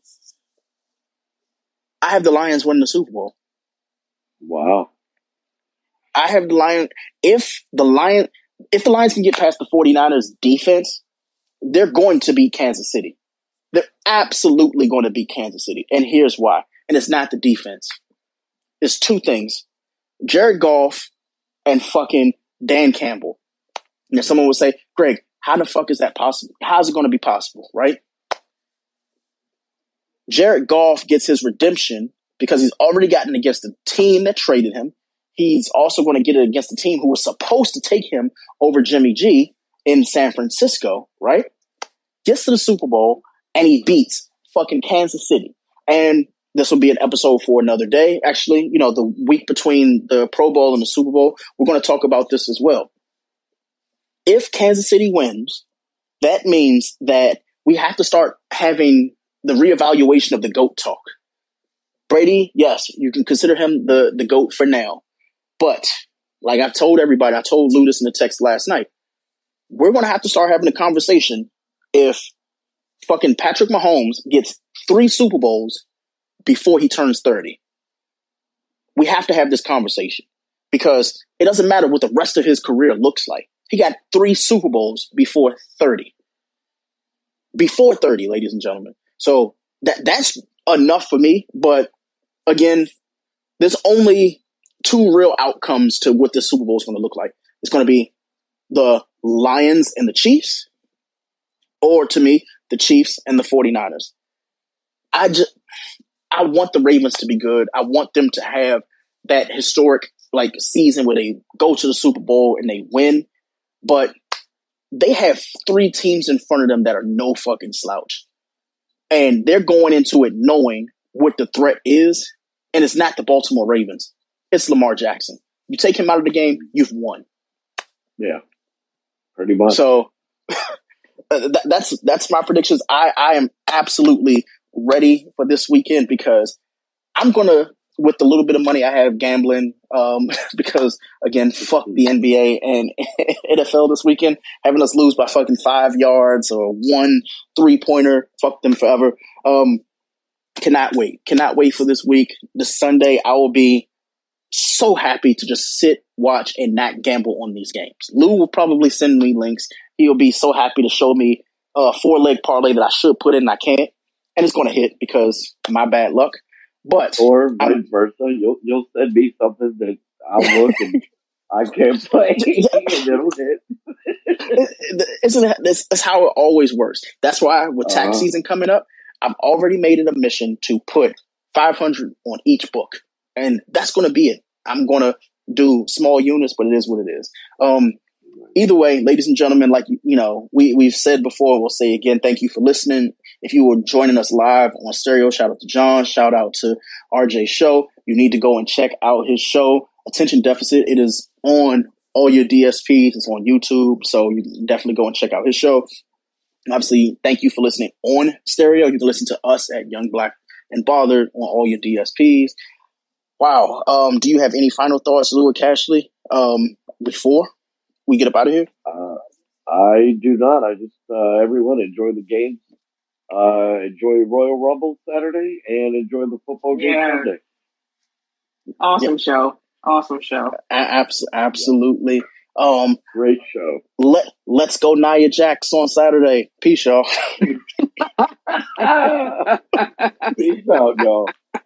I have the Lions winning the Super Bowl. Wow. I have the Lions. If the Lions can get past the 49ers defense, they're going to beat Kansas City. They're absolutely going to beat Kansas City. And here's why. And it's not the defense. It's two things. Jared Goff and fucking Dan Campbell. And someone would say, Greg, how the fuck is that possible? How's it going to be possible, right? Jared Goff gets his redemption because he's already gotten against the team that traded him. He's also going to get it against the team who was supposed to take him over Jimmy G in San Francisco, right? Gets to the Super Bowl, and he beats fucking Kansas City. And this will be an episode for another day. Actually, the week between the Pro Bowl and the Super Bowl, we're going to talk about this as well. If Kansas City wins, that means that we have to start having the reevaluation of the GOAT talk. Brady, yes, you can consider him the GOAT for now. But like I told everybody, I told Ludus in the text last night, we're going to have to start having a conversation if fucking Patrick Mahomes gets 3 Super Bowls before he turns 30. We have to have this conversation because it doesn't matter what the rest of his career looks like. He got 3 Super Bowls before 30. Before 30, ladies and gentlemen. So that's enough for me. But again, there's only 2 real outcomes to what this Super Bowl is going to look like. It's going to be the Lions and the Chiefs, or to me, the Chiefs and the 49ers. I want the Ravens to be good. I want them to have that historic season where they go to the Super Bowl and they win. But they have 3 teams in front of them that are no fucking slouch. And they're going into it knowing what the threat is, and it's not the Baltimore Ravens. It's Lamar Jackson. You take him out of the game, you've won. Yeah, pretty much. So that's my predictions. I am absolutely ready for this weekend because I'm going to, with the little bit of money I have gambling, because, again, fuck the NBA and NFL this weekend, having us lose by fucking 5 yards or 1 3-pointer, fuck them forever. Cannot wait. Cannot wait for this week. This Sunday, I will be so happy to just sit, watch, and not gamble on these games. Lou will probably send me links. He'll be so happy to show me a 4-leg parlay that I should put in and I can't. And it's going to hit because my bad luck. But or vice versa, you'll send me something that I'll look and I can't play, and it'll hit. That's how it always works. That's why with tax season coming up, I've already made it a mission to put 500 on each book, and that's going to be it. I'm going to do small units, but it is what it is. Either way, ladies and gentlemen, like we've said before, we'll say again, thank you for listening. If you were joining us live on Stereo, shout out to John, shout out to RJ Show. You need to go and check out his show, Attention Deficit. It is on all your DSPs. It's on YouTube, so you can definitely go and check out his show. And obviously, thank you for listening on Stereo. You can listen to us at Young Black and Bothered on all your DSPs. Wow. Do you have any final thoughts, Lou or Cashley, before we get up out of here? I do not. I just, everyone enjoy the games. Enjoy Royal Rumble Saturday and enjoy the football game Sunday. Awesome show. Awesome show. Absolutely. Great show. Let's go Nia Jax on Saturday. Peace, y'all. Peace out, y'all.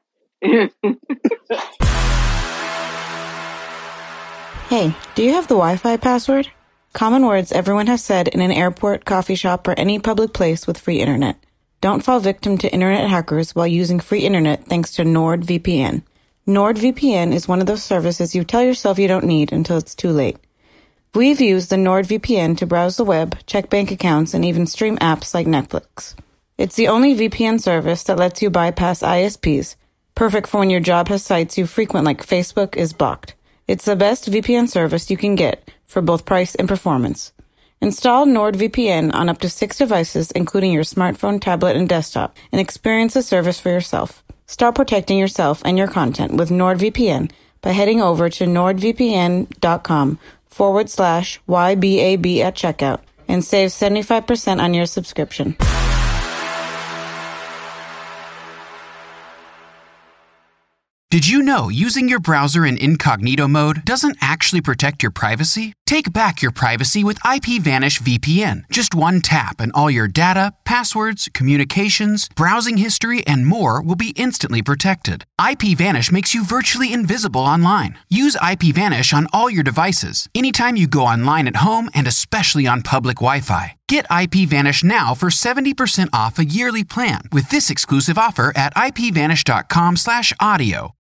Hey, do you have the Wi-Fi password? Common words everyone has said in an airport, coffee shop, or any public place with free internet. Don't fall victim to internet hackers while using free internet thanks to NordVPN. NordVPN is one of those services you tell yourself you don't need until it's too late. We've used the NordVPN to browse the web, check bank accounts, and even stream apps like Netflix. It's the only VPN service that lets you bypass ISPs, perfect for when your job has sites you frequent like Facebook is blocked. It's the best VPN service you can get for both price and performance. Install NordVPN on up to 6 devices, including your smartphone, tablet, and desktop, and experience the service for yourself. Start protecting yourself and your content with NordVPN by heading over to nordvpn.com/YBAB at checkout and save 75% on your subscription. Did you know using your browser in incognito mode doesn't actually protect your privacy? Take back your privacy with IPVanish VPN. Just one tap and all your data, passwords, communications, browsing history, and more will be instantly protected. IPVanish makes you virtually invisible online. Use IPVanish on all your devices, anytime you go online at home and especially on public Wi-Fi. Get IPVanish now for 70% off a yearly plan with this exclusive offer at IPVanish.com/audio.